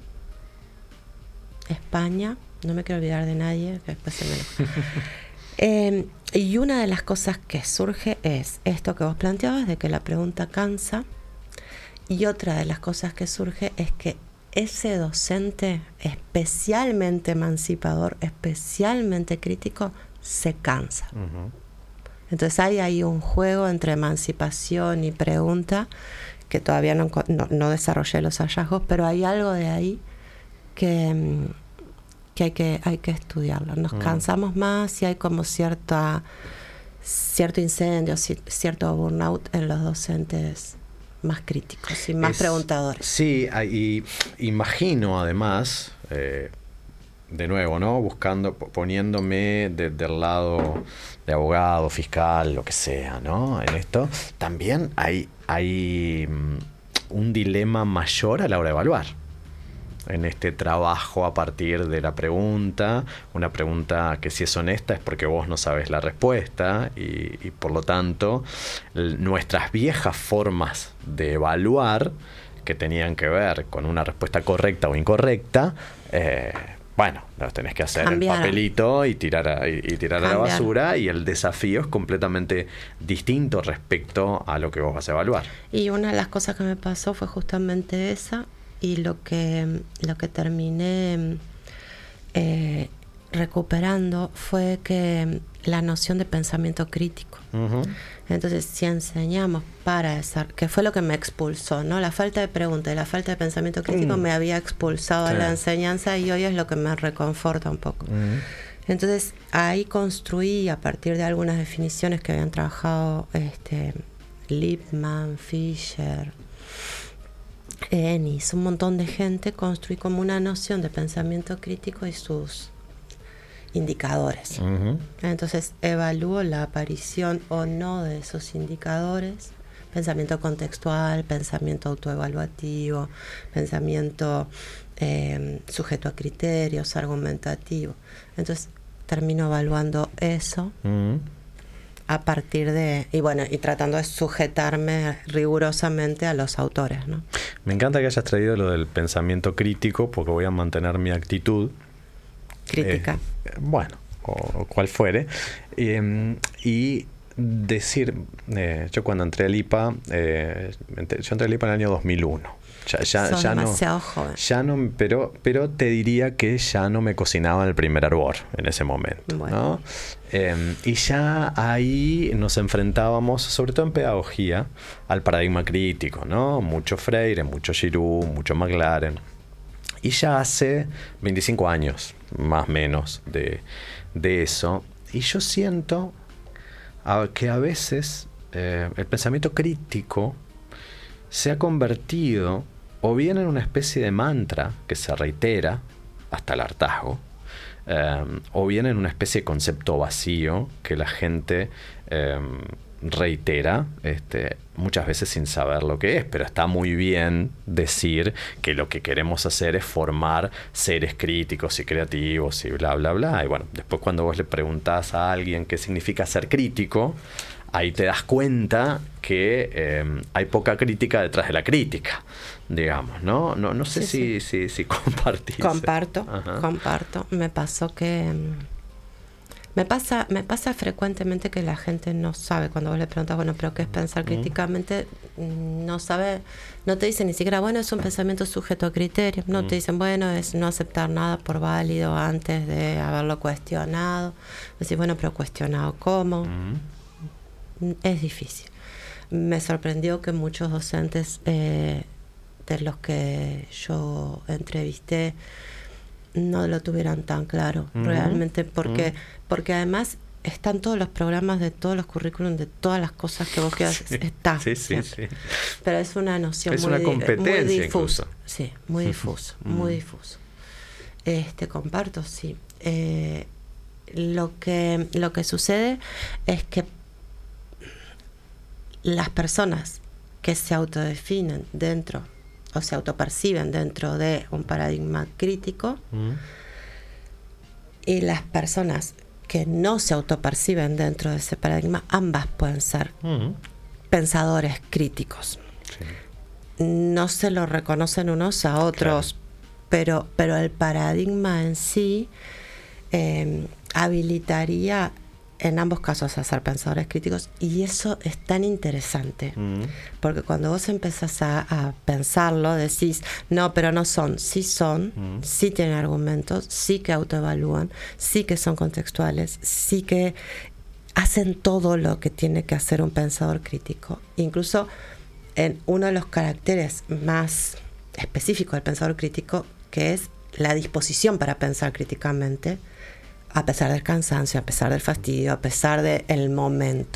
España, no me quiero olvidar de nadie, que después se me y una de las cosas que surge es esto que vos planteabas, de que la pregunta cansa, y otra de las cosas que surge es que ese docente especialmente emancipador, especialmente crítico, se cansa. Entonces hay ahí un juego entre emancipación y pregunta que todavía no, no, no desarrollé los hallazgos, pero hay algo de ahí que hay que estudiarlo. Nos cansamos más y hay como cierto incendio, cierto burnout en los docentes más críticos y más preguntadores. Sí, y imagino además, de nuevo, ¿no? Poniéndome del lado de abogado, fiscal, lo que sea, ¿no? En esto también hay un dilema mayor a la hora de evaluar. En este trabajo a partir de la pregunta, una pregunta que si es honesta es porque vos no sabes la respuesta y por lo tanto nuestras viejas formas de evaluar que tenían que ver con una respuesta correcta o incorrecta, bueno, los tenés que hacer en papelito y tirar a la basura, y el desafío es completamente distinto respecto a lo que vos vas a evaluar. Y una de las cosas que me pasó fue justamente esa. Y lo que terminé recuperando fue que la noción de pensamiento crítico. Entonces, si enseñamos que fue lo que me expulsó, ¿no? La falta de pregunta y la falta de pensamiento crítico me había expulsado a la enseñanza, y hoy es lo que me reconforta un poco. Entonces, ahí construí, a partir de algunas definiciones que habían trabajado Lippmann, Fisher, Ennis, un montón de gente, construí como una noción de pensamiento crítico y sus indicadores. Entonces evalúo la aparición o no de esos indicadores: pensamiento contextual, pensamiento autoevaluativo, pensamiento sujeto a criterios, argumentativo. Entonces termino evaluando eso a partir de, y tratando de sujetarme rigurosamente a los autores, ¿no? Me encanta que hayas traído lo del pensamiento crítico, porque voy a mantener mi actitud crítica, bueno, o cual fuere, y decir, yo cuando entré al IPA, yo entré al IPA en el año 2001. Ya demasiado joven. Ya no, pero te diría que ya no me cocinaba el primer hervor en ese momento, ¿no? Y ya ahí nos enfrentábamos, sobre todo en pedagogía, al paradigma crítico, ¿no? Mucho Freire, mucho Giroux, mucho McLaren. Y ya hace 25 años, más o menos, de eso. Y yo siento que a veces el pensamiento crítico se ha convertido o bien en una especie de mantra que se reitera hasta el hartazgo, o bien en una especie de concepto vacío que la gente reitera muchas veces sin saber lo que es. Pero está muy bien decir que lo que queremos hacer es formar seres críticos y creativos y bla, bla, bla. Y bueno, después cuando vos le preguntás a alguien qué significa ser crítico, ahí te das cuenta que hay poca crítica detrás de la crítica, digamos, ¿no? No sé si compartís. Comparto. Me pasó que... Me pasa frecuentemente que la gente no sabe, cuando vos le preguntas, bueno, pero ¿qué es pensar críticamente? No sabe, no te dicen ni siquiera, bueno, es un pensamiento sujeto a criterio. No te dicen, bueno, es no aceptar nada por válido antes de haberlo cuestionado. Decís, bueno, pero ¿cuestionado cómo? Es difícil. Me sorprendió que muchos docentes de los que yo entrevisté no lo tuvieran tan claro, realmente, porque además están todos los programas de todos los currículums de todas las cosas que vos quieras, está. Sí. Pero es una noción es una competencia muy difusa. Sí, muy difuso, muy difuso. Comparto, sí. Lo que sucede es que las personas que se autodefinen dentro o se autoperciben dentro de un paradigma crítico y las personas que no se autoperciben dentro de ese paradigma, ambas pueden ser pensadores críticos. No se lo reconocen unos a otros, claro. pero el paradigma en sí habilitaría en ambos casos a ser pensadores críticos, y eso es tan interesante porque cuando vos empezás a pensarlo decís, no, pero no son, sí tienen argumentos, sí que autoevalúan, sí que son contextuales, sí que hacen todo lo que tiene que hacer un pensador crítico. Incluso en uno de los caracteres más específicos del pensador crítico, que es la disposición para pensar críticamente, a pesar del cansancio, a pesar del fastidio, a pesar del momento.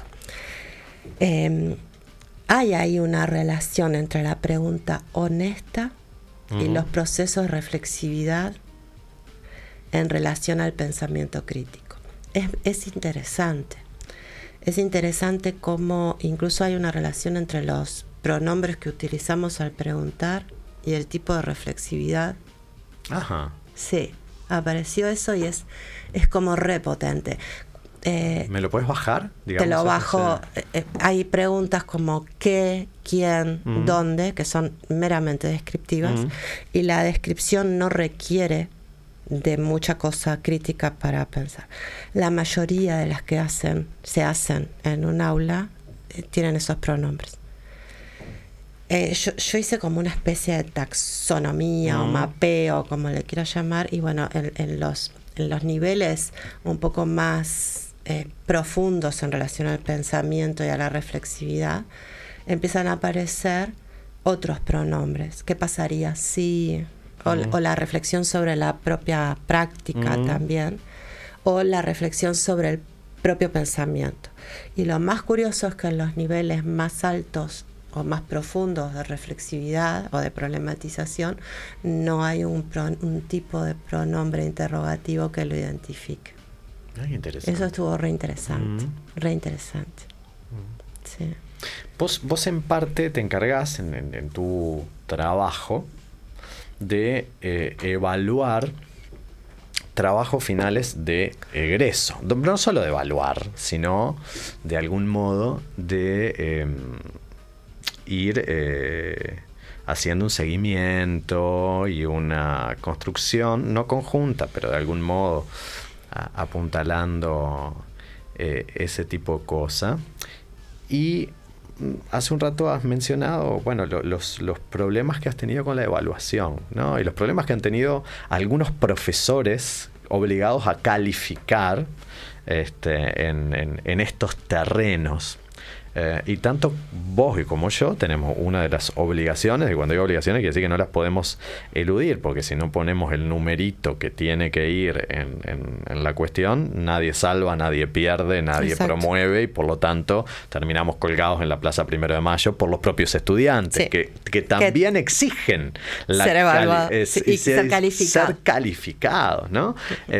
Hay ahí una relación entre la pregunta honesta y los procesos de reflexividad en relación al pensamiento crítico. Es interesante. Es interesante cómo incluso hay una relación entre los pronombres que utilizamos al preguntar y el tipo de reflexividad. Ajá. Sí, apareció eso y es como repotente. ¿Me lo puedes bajar? Digamos, te lo bajo. Hay preguntas como qué, quién, dónde, que son meramente descriptivas, y la descripción no requiere de mucha cosa crítica para pensar. La mayoría de las que se hacen en un aula tienen esos pronombres. Yo hice como una especie de taxonomía o mapeo, como le quiera llamar, y bueno, en los niveles un poco más profundos en relación al pensamiento y a la reflexividad, empiezan a aparecer otros pronombres. ¿Qué pasaría si...? O la reflexión sobre la propia práctica también, o la reflexión sobre el propio pensamiento. Y lo más curioso es que en los niveles más altos o más profundos de reflexividad o de problematización no hay un tipo de pronombre interrogativo que lo identifique. Ay, interesante. Eso estuvo re interesante. Sí. Vos en parte te encargás en tu trabajo de evaluar trabajos finales de egreso. No solo de evaluar, sino de algún modo de ir haciendo un seguimiento y una construcción, no conjunta, pero de algún modo apuntalando ese tipo de cosa. Y hace un rato has mencionado, bueno, los problemas que has tenido con la evaluación, ¿no? Y los problemas que han tenido algunos profesores obligados a calificar en estos terrenos. Y tanto vos como yo tenemos una de las obligaciones, y cuando digo obligaciones quiere decir que no las podemos eludir, porque si no ponemos el numerito que tiene que ir en la cuestión, nadie salva, nadie pierde, nadie promueve, y por lo tanto terminamos colgados en la Plaza 1 de Mayo por los propios estudiantes, que también exigen ser evaluados y ser calificados, ¿no?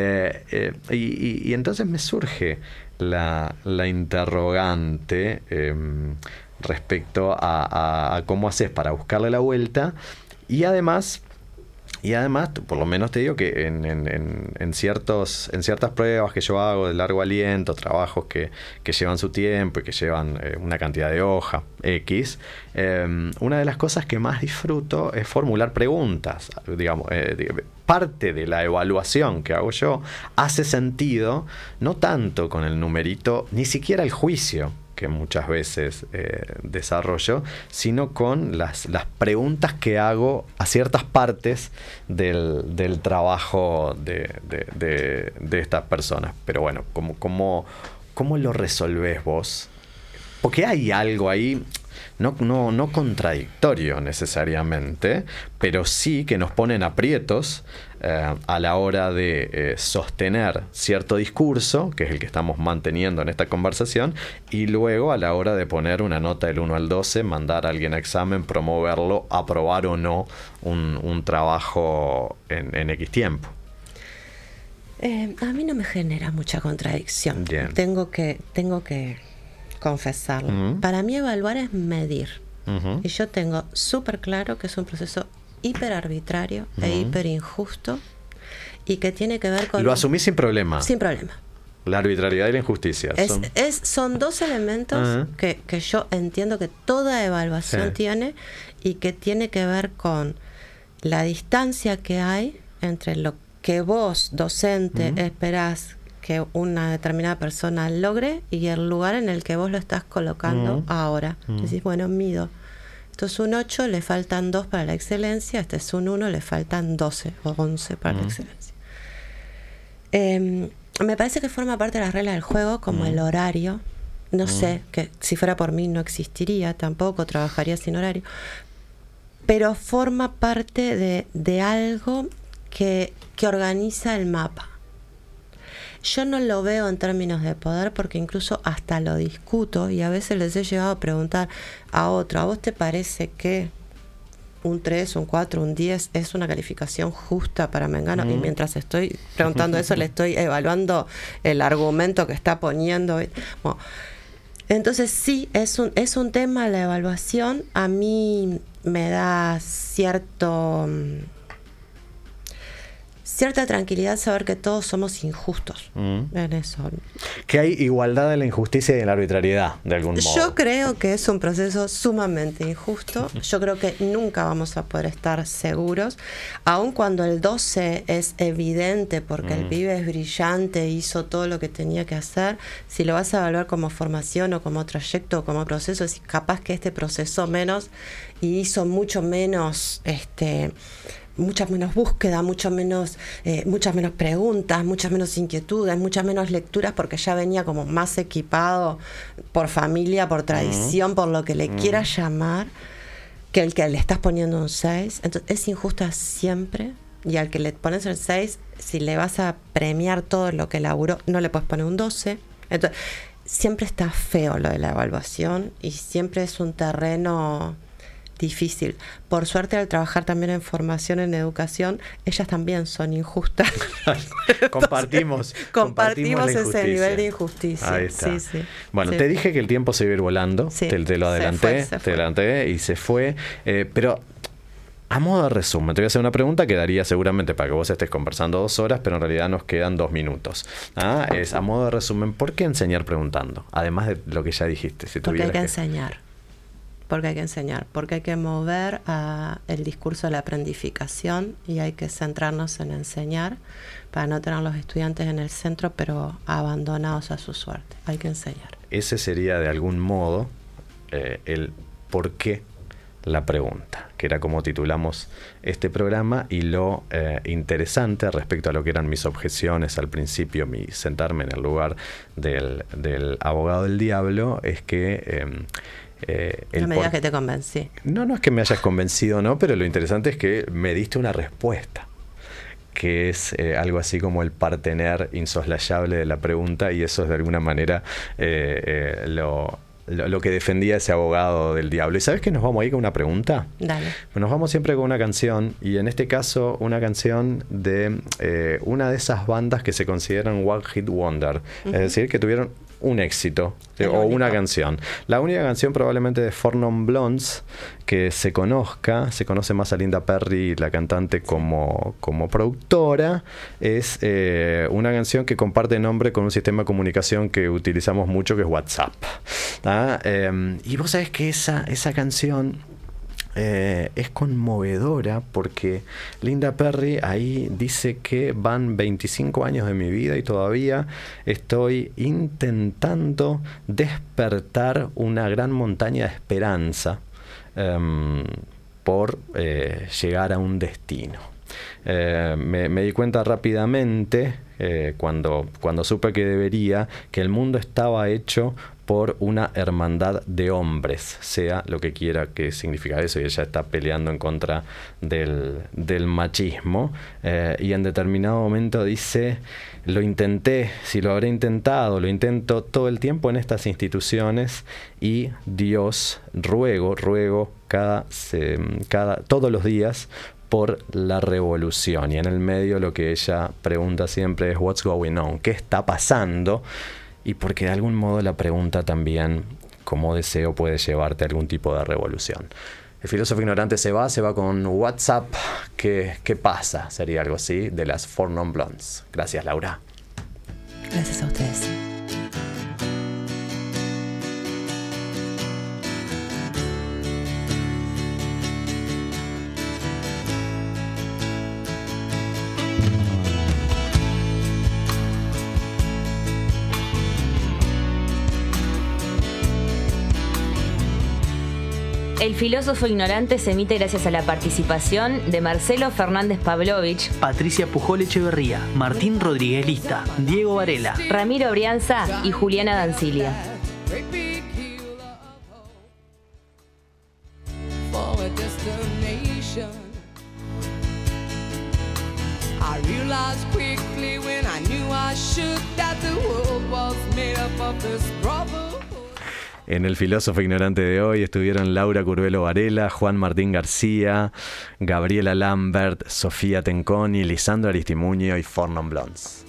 Y entonces me surge la interrogante respecto a cómo haces para buscarle la vuelta, y además por lo menos te digo que en ciertas pruebas que yo hago de largo aliento, trabajos que llevan su tiempo y que llevan una cantidad de hojas X, una de las cosas que más disfruto es formular preguntas. Digamos, parte de la evaluación que hago yo hace sentido no tanto con el numerito, ni siquiera el juicio que muchas veces desarrollo, sino con las preguntas que hago a ciertas partes del trabajo de estas personas. Pero bueno, ¿cómo lo resolvés vos? Porque hay algo ahí, no contradictorio necesariamente, pero sí que nos ponen aprietos a la hora de sostener cierto discurso, que es el que estamos manteniendo en esta conversación, y luego a la hora de poner una nota del 1 al 12, mandar a alguien a examen, promoverlo, aprobar o no un trabajo en X tiempo. A mí no me genera mucha contradicción. Bien. Tengo que confesarlo. Para mí evaluar es medir. Y yo tengo súper claro que es un proceso hiper arbitrario e hiper injusto, y que tiene que ver con... Lo asumí sin problema. Sin problema. La arbitrariedad y la injusticia. Son dos elementos que yo entiendo que toda evaluación tiene, y que tiene que ver con la distancia que hay entre lo que vos, docente, esperás que una determinada persona logre y el lugar en el que vos lo estás colocando ahora. Decís, bueno, mido. Esto es un 8, le faltan 2 para la excelencia. Este es un 1, le faltan 12 o 11 para la excelencia. Me parece que forma parte de las reglas del juego, como el horario. No sé, que si fuera por mí no existiría tampoco, trabajaría sin horario. Pero forma parte de algo que organiza el mapa. Yo no lo veo en términos de poder porque incluso hasta lo discuto y a veces les he llegado a preguntar a otro, ¿a vos te parece que un 3, un 4, un 10 es una calificación justa para Mengano? Y mientras estoy preguntando eso le estoy evaluando el argumento que está poniendo. Bueno, entonces sí, es un tema la evaluación. A mí me da cierta tranquilidad saber que todos somos injustos en eso. Que hay igualdad en la injusticia y en la arbitrariedad, de algún modo. Yo creo que es un proceso sumamente injusto. Yo creo que nunca vamos a poder estar seguros, aun cuando el 12 es evidente porque el pibe es brillante, hizo todo lo que tenía que hacer. Si lo vas a evaluar como formación o como trayecto o como proceso, es capaz que este procesó menos y hizo mucho menos muchas menos búsqueda, muchas menos preguntas, muchas menos inquietudes, muchas menos lecturas, porque ya venía como más equipado por familia, por tradición, por lo que le quieras llamar, que el que le estás poniendo un 6. Entonces es injusta siempre, y al que le pones el 6, si le vas a premiar todo lo que laburó, no le puedes poner un 12. Entonces siempre está feo lo de la evaluación y siempre es un terreno difícil. Por suerte, al trabajar también en formación, en educación, ellas también son injustas. Compartimos ese nivel de injusticia. Ahí está. Sí. Bueno, sí. Te dije que el tiempo se iba a ir volando. Sí, te lo adelanté. se fue. Te adelanté y se fue. Pero a modo de resumen, te voy a hacer una pregunta que daría seguramente para que vos estés conversando 2 horas, pero en realidad nos quedan 2 minutos. Es a modo de resumen, ¿por qué enseñar preguntando? Además de lo que ya dijiste. Porque hay que enseñar. Porque hay que mover el discurso de la aprendificación y hay que centrarnos en enseñar para no tener a los estudiantes en el centro pero abandonados a su suerte. Hay que enseñar. Ese sería de algún modo el por qué la pregunta, que era como titulamos este programa, y lo interesante respecto a lo que eran mis objeciones al principio, mi sentarme en el lugar del abogado del diablo, es que no me digas que te convencí. No es que me hayas convencido, no, pero lo interesante es que me diste una respuesta, que es algo así como el partener insoslayable de la pregunta, y eso es de alguna manera lo que defendía ese abogado del diablo. ¿Y sabes que nos vamos a ir con una pregunta? Dale. Pues nos vamos siempre con una canción, y en este caso una canción de una de esas bandas que se consideran One Hit Wonder, es decir, que tuvieron un éxito o una canción. La única canción probablemente de Four Non Blondes que se conoce más a Linda Perry, la cantante, como productora. Es una canción que comparte nombre con un sistema de comunicación que utilizamos mucho, que es WhatsApp. Y vos sabés que esa canción es conmovedora, porque Linda Perry ahí dice que van 25 años de mi vida y todavía estoy intentando despertar una gran montaña de esperanza por llegar a un destino. Me di cuenta rápidamente cuando supe que el mundo estaba hecho por una hermandad de hombres, sea lo que quiera que significa eso, y ella está peleando en contra del machismo, y en determinado momento dice: lo intenté, si lo habré intentado, lo intento todo el tiempo en estas instituciones, y Dios, ruego todos los días por la revolución. Y en el medio lo que ella pregunta siempre es what's going on, ¿qué está pasando? Y porque de algún modo la pregunta también, como deseo, puede llevarte a algún tipo de revolución. El filósofo ignorante se va con WhatsApp. ¿Qué pasa? Sería algo así, de las Four Non Blondes. Gracias, Laura. Gracias a ustedes. El filósofo ignorante se emite gracias a la participación de Marcelo Fernández Pavlovich, Patricia Pujol Echeverría, Martín Rodríguez Lista, Diego Varela, Ramiro Brianza y Juliana Dancilia. En el filósofo ignorante de hoy estuvieron Laura Curvelo Varela, Juan Martín García, Gabriela Lambert, Sofía Tenconi, Lisandro Aristimuño y Fornon Blondes.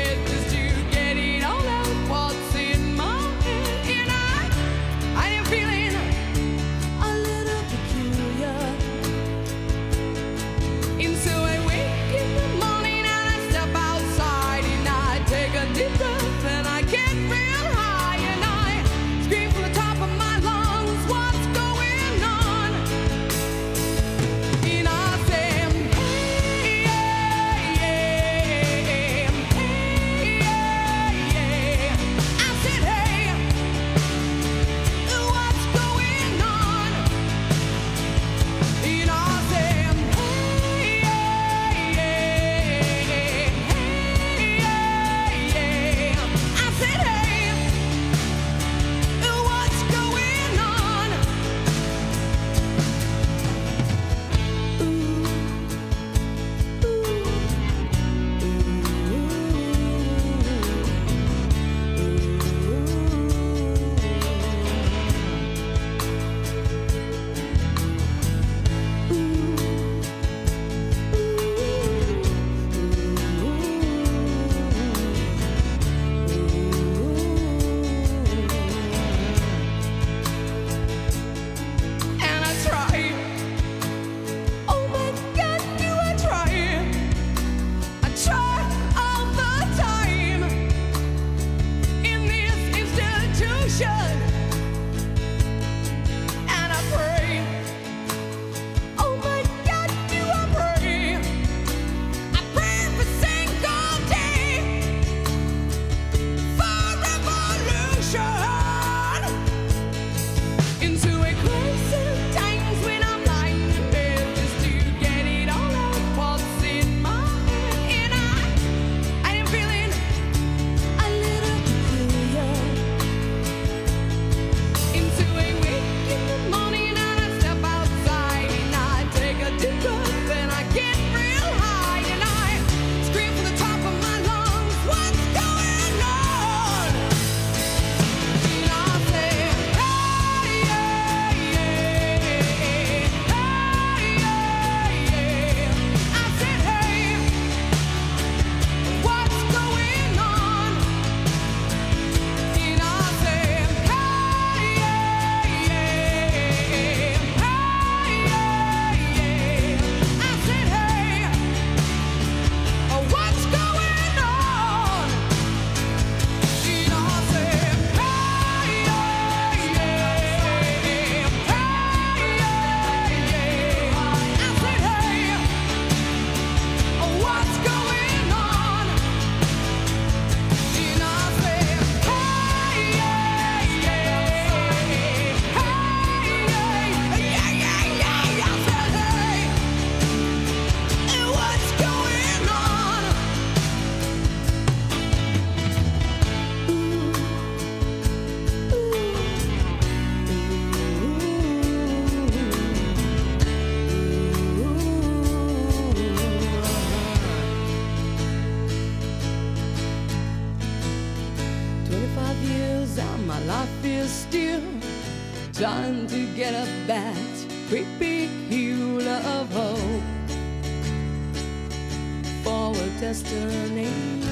trying to get up that great big hill of hope for a destination.